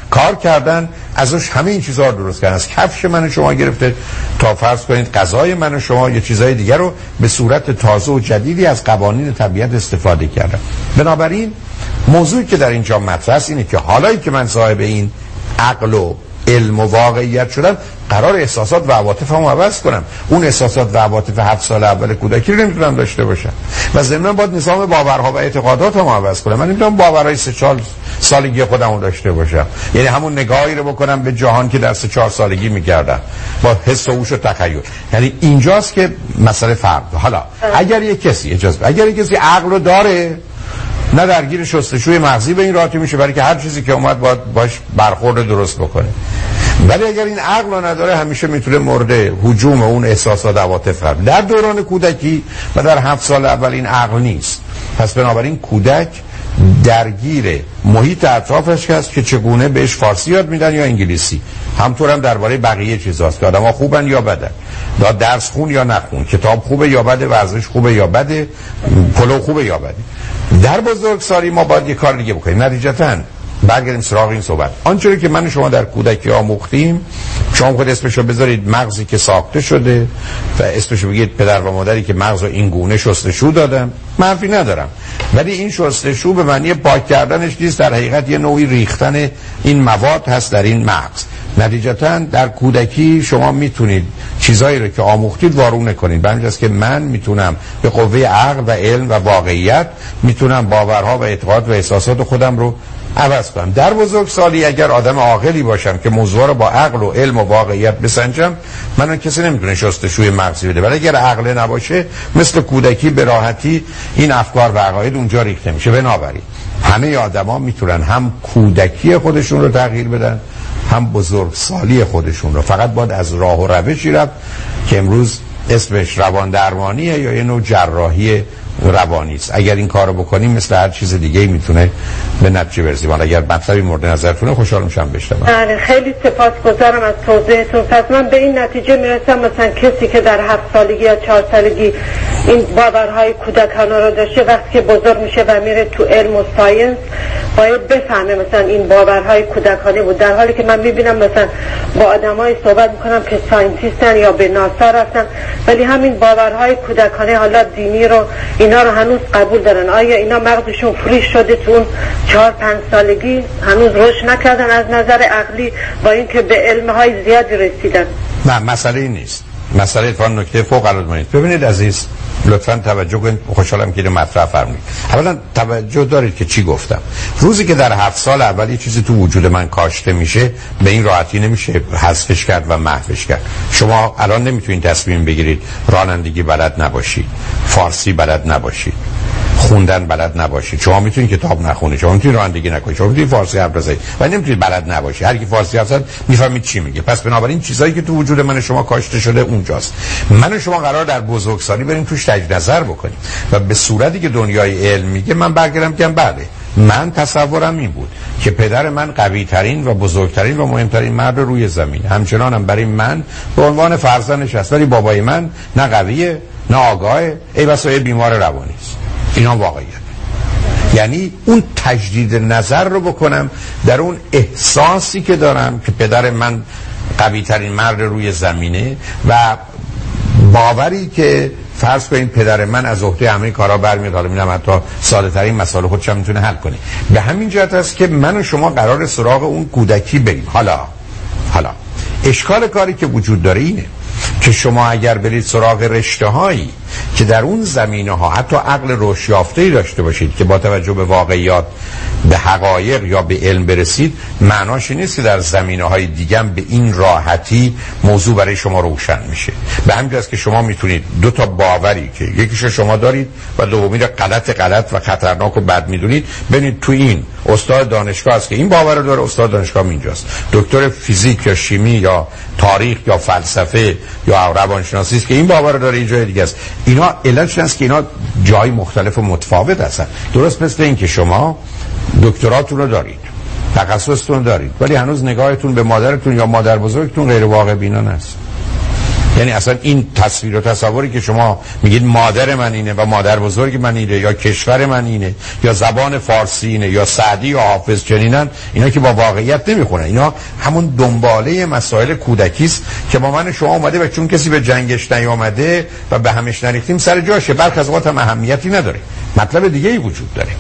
Speaker 1: کار کردن ازش همه این چیزها رو درست کردن، از کفش من و شما گرفته تا فرض کنید غذای من و شما یا چیزهای دیگر رو به صورت تازه و جدیدی از قوانین طبیعت استفاده کردن. بنابراین موضوعی که در اینجا مطرح است اینه که حالایی که من صاحب این عقل و علم و واقعیت شدم، قرار احساسات و عواطفمو عوض کنم. اون احساسات و عواطف هفت سال اول کودکی رو نمیتونم داشته باشم و ضمن باید نظام باورها و اعتقاداتمو عوض کنم. من نمیتونم باورهای سه چهار سالگی خودمو داشته باشم، یعنی همون نگاهی رو بکنم به جهان که در سه چهار سالگی میکردم با حس و هوش و تخیل. یعنی اینجاست که مسئله فرق. حالا اگر یک کسی اجازه اگر یک کسی عقل رو داره، نه درگیر شستشوی مغزی به این راحتی میشه، برای که هر چیزی که اومد باید باش برخورد درست بکنه. ولی اگر این عقل رو نداره، همیشه میتونه مورد هجوم اون احساسات و عواطف قرار. در دوران کودکی و در هفت سال اول این عقل نیست. پس بنابراین کودک درگیر محیط اطرافش هست که چگونه بهش فارسی یاد میدن یا انگلیسی. همطور هم درباره بقیه چیزاست که آدم‌ها خوبن یا بدن، دا درس خون یا نخون، کتاب خوبه یا بده، ورزش خوبه یا بده، پلو خوبه یا بده. در بزرگسالی ما باید یه کار دیگه بکنیم. نتیجتاً برگردیم سراغ این صحبت. آنچه که من و شما در کودکی آموختیم، شما خود اسمشو بذارید مغزی که ساخته شده و اسمشو بگید پدر و مادری که مغزو این گونه شستشو دادن، منفی ندارم، ولی این شستشو به معنی پاک کردنش نیست، در حقیقت یه نوعی ریختن این مواد هست در این مغز. نتیجتاً در کودکی شما میتونید چیزایی رو که آموختید وارونه کنید. به همین جاست که من میتونم به قوه عقل و علم و واقعیت میتونم باورها و اعتقاد و احساسات خودم رو عوض کنم. در بزرگسالی اگر آدم عاقلی باشم که موضوع رو با عقل و علم و واقعیت بسنجم، منو کسی نمیتونه شستشوی مغزی بده. ولی اگر عقل نباشه، مثل کودکی به راحتی این افکار و عقاید اونجا ریخته میشه. بنابراین همه آدما میتونن هم کودکی خودشون رو تغییر بدن، هم بزرگسالی خودشون رو. فقط باید از راه و روشی رفت که امروز اسمش روان درمانیه یا یه نوع جراحی روانی است. اگر این کارو بکنیم مثل هر چیز دیگه میتونه به نتیجه برسیم. اگر مطلبی مورد نظرتونه خوشحال میشم بشنوم.
Speaker 5: بله، خیلی سپاسگزارم از توضیحتون. پس من به این نتیجه میرسم مثلا کسی که در هفت سالگی یا چهار سالگی این باورهای کودکانه رو داشته، وقتی که بزرگ میشه و میره تو علم و ساینس باید بفهمه مثلا این باورهای کودکانه بود. در حالی که من میبینم مثلا با آدمای صحبت میکنم که ساینتیستن یا به ناسا رفتن، ولی همین باورهای کودکانه حالا دینی رو اینا رو هنوز قبول دارن. آیا اینا مغزشون فریش شده تو اون چهار پنج سالگی هنوز رشد نکردن از نظر عقلی با اینکه به علمهای زیادی رسیدن؟
Speaker 1: نه، مسئله این نیست. مسئله اتفاقا نکته فوق العاده است. ببینید عزیز، لطفاً توجه کنید. خوشحالم که اینو مطرح فرمودید. اولا توجه دارید که چی گفتم. روزی که در هفت سال اول یه چیزی تو وجود من کاشته میشه، به این راحتی نمیشه حذفش کرد و محوش کرد. شما الان نمیتونید تصمیم بگیرید رانندگی بلد نباشید، فارسی بلد نباشید، خوندن بلد نباشید. شما میتونید کتاب نخونید، شما میتونید رانندگی نکنید، شما میتونید فارسی حرف بزنید و نمیتونید بلد نباشید. هر کی فارسی حرف زد میفهمید چی میگه. پس بنابراین چیزایی که تو وجود من شما کاشته شده اونجاست. من و شما قرار در بزرگسالی بریم توش تجدید نظر بکنیم و به صورتی که دنیای علم میگه من برگردم بگم بله، من تصورم این بود که پدر من قوی ترین و بزرگترین و مهمترین مرد روی زمین، همچنان هم برای من به عنوان فرزندش است، ولی بابای من نه قویه نه آگاهه، ای بسا بیمار روانی است. اینا واقعیت. یعنی اون تجدید نظر رو بکنم در اون احساسی که دارم که پدر من قوی ترین مرد روی زمینه و باوری که فرض کنید پدر من از عهده همه کارا برمیاد، حالا میگم حتی ساده ترین مسائل خودش هم میتونه حل کنه. به همین جهت است که من و شما قرار سراغ اون کودکی بریم. حالا حالا اشکال کاری که وجود داره اینه که شما اگر برید سراغ رشته هایی که در اون زمینه ها حتی عقل رشد یافته‌ای داشته باشید که با توجه به واقعیات به حقایق یا به علم برسید، معناش نیست که در زمینه های دیگه به این راحتی موضوع برای شما روشن میشه. به همین جاست که شما میتونید دو تا باوری که یکیشو شما دارید و دومی رو غلط غلط و خطرناک و بد میدونید، ببینید تو این استاد دانشگاه است که این باور رو داره، استاد دانشگاه اینجاست، دکتر فیزیک یا شیمی یا تاریخ یا فلسفه یا روانشناسی است که این باور رو داره، این جای دیگه است. اینا علتش هست که اینا جای مختلف و متفاوت هستن. درست مثل این که شما دکتراتون رو دارید، تخصصتون دارید، ولی هنوز نگاهتون به مادرتون یا مادر بزرگتون غیر واقع بینانه است. یعنی اصلا این تصویر و تصوری که شما میگید مادر من اینه و مادر بزرگ من اینه یا کشور من اینه یا زبان فارسی اینه یا سعدی یا حافظ چنینن، اینا که با واقعیت نمیخونه. اینا همون دنباله مسائل کودکی است که با من شما اومده و چون کسی به جنگش نیامده و به همش نریختیم سر جاشه. برخی از اوقات هم اهمیتی نداره، مطلب دیگه ای وجود داره.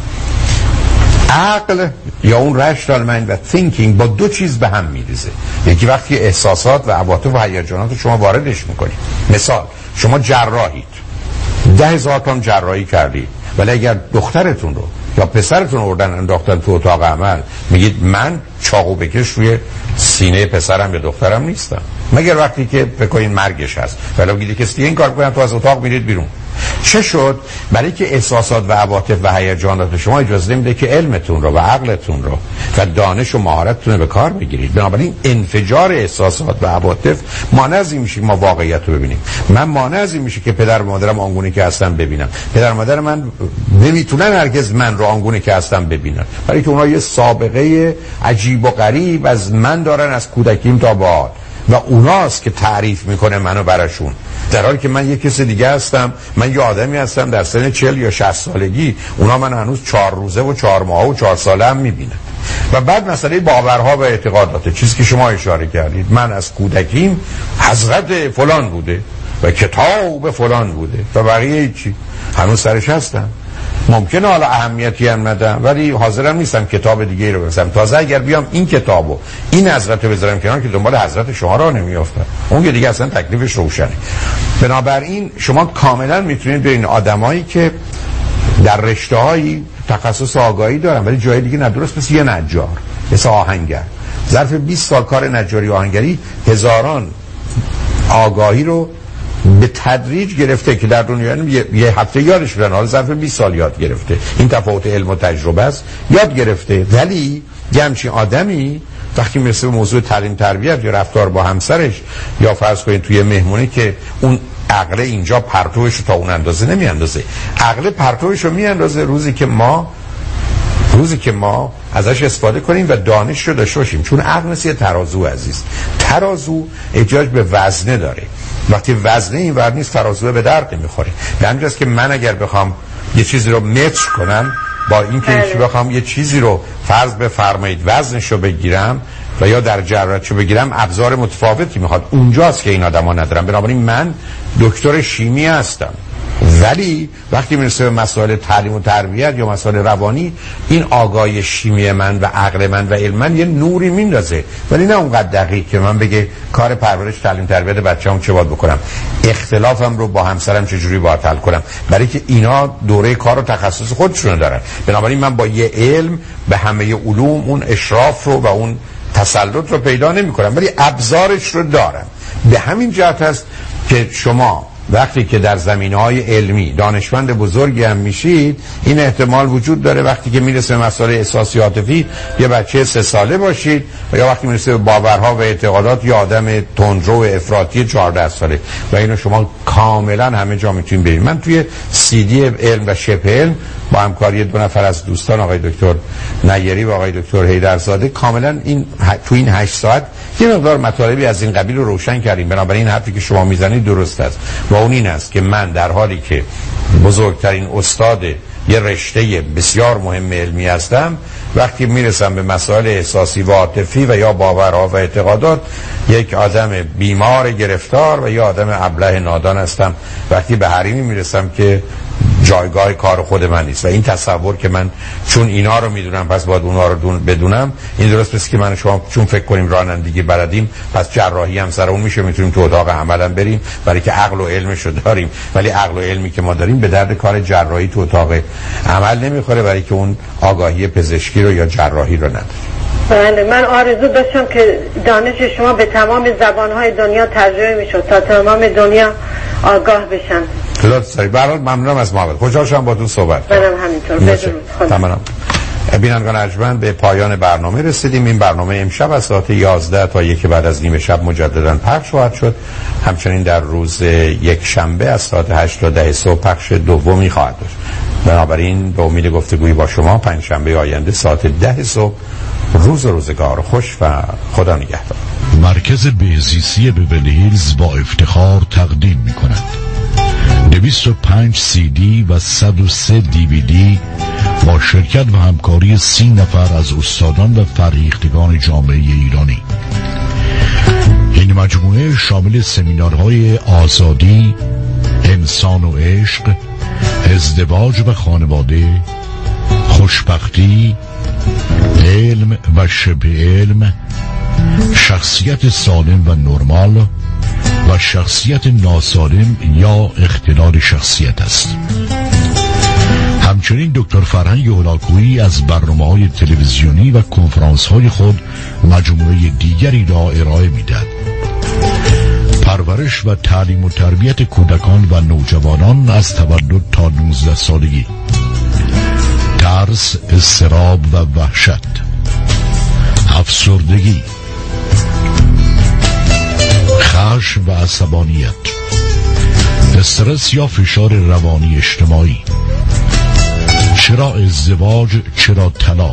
Speaker 1: عقل یا اون رشنال مایند و تینکینگ با دو چیز به هم میریزه. یکی وقتی احساسات و عواطف و هیجانات شما واردش میکنید. مثال شما جراحید، ده هزار تن جراحی کردید، ولی اگر دخترتون رو یا پسرتون رو بردن انداختن تو اتاق عمل، میگید من چاقو بکش روی سینه پسرم یا دخترم نیستم، مگر وقتی که فکر کنین مرگش هست. ولی میگید که این کار کنن، تو از اتاق میرید بیرون. چه شد؟ برای که احساسات و عواطف و هیجانات شما اجازه نمیده که علمتون رو و عقلتون رو و دانش و مهارتتون رو به کار بگیرید. بنابراین انفجار احساسات و عواطف مانع از این میشه که ما واقعیت رو ببینیم. من مانع از این میشه که پدر و مادرم آنگونه که هستن ببینم. پدر و مادر من نمیتونن هرگز من رو آنگونه که هستم ببینن، برای که اونها یه سابقه عجیب و غریب از من دارن از کودکیم تا به حال و اوناست که تعریف میکنه منو براشون، در حالی که من یه کس دیگه هستم. من یه آدمی هستم در سن چهل یا شصت سالگی، اونا من هنوز چهار روزه و چهار ماه و چهار ساله هم میبینن. و بعد مسئله باورها و اعتقادات، چیزی که شما اشاره کردید، من از کودکیم حضرت فلان بوده و کتاب فلان بوده و بقیه چی هنوز سرش هستم. ممکنه حالا اهمیتی هم ندم، ولی حاضرم نیستم کتاب دیگه رو بزنم. تازه اگر بیام این کتابو این حضرت رو بذارم کنار که دنبال حضرت شما را نمیافتم، اون که دیگه اصلا تکلیفش روشنه. بنابراین شما کاملا میتونید ببینید آدمایی که در رشته‌های تخصص آگاهی دارن ولی جای دیگه ندرست، مثل یه نجار، مثل آهنگر، ظرف بیست سال کار نجاری و آهنگری هزاران آگاهی رو به تدریج گرفته که در دنیا یه, یه هفته یادش بدن، حالا ظرف بیست سال یاد گرفته. این تفاوت علم و تجربه است، یاد گرفته. ولی یه همچین آدمی وقتی میرسه به موضوع تعلیم تربیت یا رفتار با همسرش یا فرض کنید توی مهمونی که اون عقل اینجا پرتوش رو تا اون اندازه نمیاندازه، عقل پرتوش رو میاندازه روزی که ما روزی که ما ازش استفاده کنیم و دانش رو داشته باشیم. چون عقل مثل یه ترازو عزیز، ترازو احتیاج به وزنه داره. وقتی وزنه این ور نیست ترازو به درد نمیخوره. به همین جاست که من اگر بخوام یه چیزی رو متر کنم، با اینکه یکی بخوام یه چیزی رو فرض بفرمایید وزنش رو بگیرم و یا در جراتشو بگیرم، ابزار متفاوتی میخواد. اونجاست که این آدما ندارن. بنابراین من دکتر شیمی هستم، ولی وقتی میرسه به مسائل تعلیم و تربیت یا مسائل روانی، این آگاهی شیمی من و عقل من و علم من یه نوری میندازه، ولی نه اونقدر دقیق که من بگه کار پرورش تعلیم تربیت بچه‌ام چه باید بکنم، اختلافم رو با همسرم چجوری باید حل کنم، برای که اینا دوره کار و تخصص خودشونو دارن. بنابراین من با یه علم به همه علوم اون اشراف رو و اون تسلط رو پیدا نمی‌کنم، ولی ابزارش رو دارم. به همین جهت است که شما وقتی که در زمینه‌های علمی دانشمند بزرگی هم میشید، این احتمال وجود داره وقتی که میرسه به مسائل احساسی عاطفی یه بچه سه ساله باشید و یا وقتی میرسه به باورها و اعتقادات یه آدم تندرو و افراطی چهارده ساله و اینو شما کاملا همه جا میتونید ببینید. من توی سی دی علم و شبه علم با همکاری دو نفر از دوستان آقای دکتر نیری و آقای دکتر حیدرزاده کاملا این تو این هشت ساعت یه مقدار مطالبی از این قبیل رو روشن کردیم. بنابراین حرفی که شما میزنید درست است و اون این است که من در حالی که بزرگترین استاد یه رشته بسیار مهم علمی هستم، وقتی میرسم به مسائل احساسی و عاطفی و یا باورها و اعتقادات یک آدم بیمار گرفتار و یا آدم ابله نادان هستم وقتی به حریمی میرسم که جایگاه کار خود من نیست. و این تصور که من چون اینا رو میدونم پس باید اونا رو بدونم، این درست پس که من شما چون فکر کنیم رانندگی بلدیم پس جراحی هم سر اون میشه، میتونیم تو اتاق عملم بریم، برای که عقل و علمش رو داریم. ولی عقل و علمی که ما داریم به درد کار جراحی تو اتاق عمل نمیخوره، برای که اون آگاهی پزشکی رو یا جراحی رو نداره.
Speaker 5: بله، من آرزو داشتم که دانش شما به تمام زبانهای دنیا ترجمه میشد تا تمام دنیا آگاه بشن.
Speaker 1: خدا سری برات ممنونم از محبت. خوشحال شدم با تو صحبت
Speaker 5: کردم. منم همینطور. بدرود.
Speaker 1: تمام. بینندگان ارجمند به پایان برنامه رسیدیم. این برنامه امشب از ساعت یازده تا یک بعد از نیم شب مجددا پخش خواهد شد. همچنین در روز یک شنبه از ساعت هشت تا ده صبح پخش دومی خواهد داشت. بنابراین به امید گفتگویی با شما پنج شنبه آینده ساعت ده صبح روز روزگار خوش و خدا نگهدار.
Speaker 3: مرکز بهزیستی بیولی هیلز با افتخار تقدیم می کند دویست و پنج سی دی و صد و سه دی وی دی با شرکت و همکاری سی نفر از استادان و فرهیختگان جامعه ایرانی. این مجموعه شامل سمینارهای آزادی، انسان و عشق، ازدواج و خانواده، خوشبختی، علم و شبه علم، شخصیت سالم و نرمال و شخصیت ناسالم یا اختلال شخصیت است. همچنین دکتر فرهنگ هولاکویی از برنامه‌های تلویزیونی و کنفرانس‌های خود مجموعه دیگری را ارائه می‌دهد. پرورش و تعلیم و تربیت کودکان و نوجوانان از تولد تا نوزده سالگی، ترس، اضطراب و وحشت، افسردگی، خشم و عصبانیت، استرس یا فشار روانی اجتماعی، چرا ازدواج، چرا طلاق،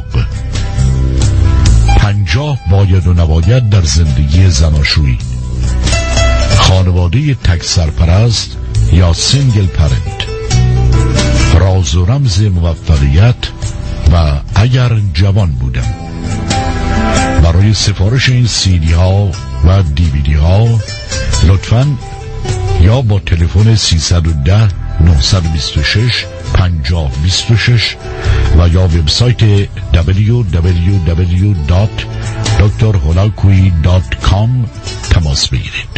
Speaker 3: پنجاه باید و نباید در زندگی زناشویی، خانواده تک سرپرست یا سینگل پرنت، راز و رمز موفقیت و اگر جوان بودم. برای سفارش این سیدی ها و دیویدی ها لطفاً یا با تلفن سیصد و ده نهصد و بیست و شش پنجاه بیست و شش و یا وبسایت دبلیو دبلیو دبلیو دات دکتر هولاکویی دات کام تماس بگیرید.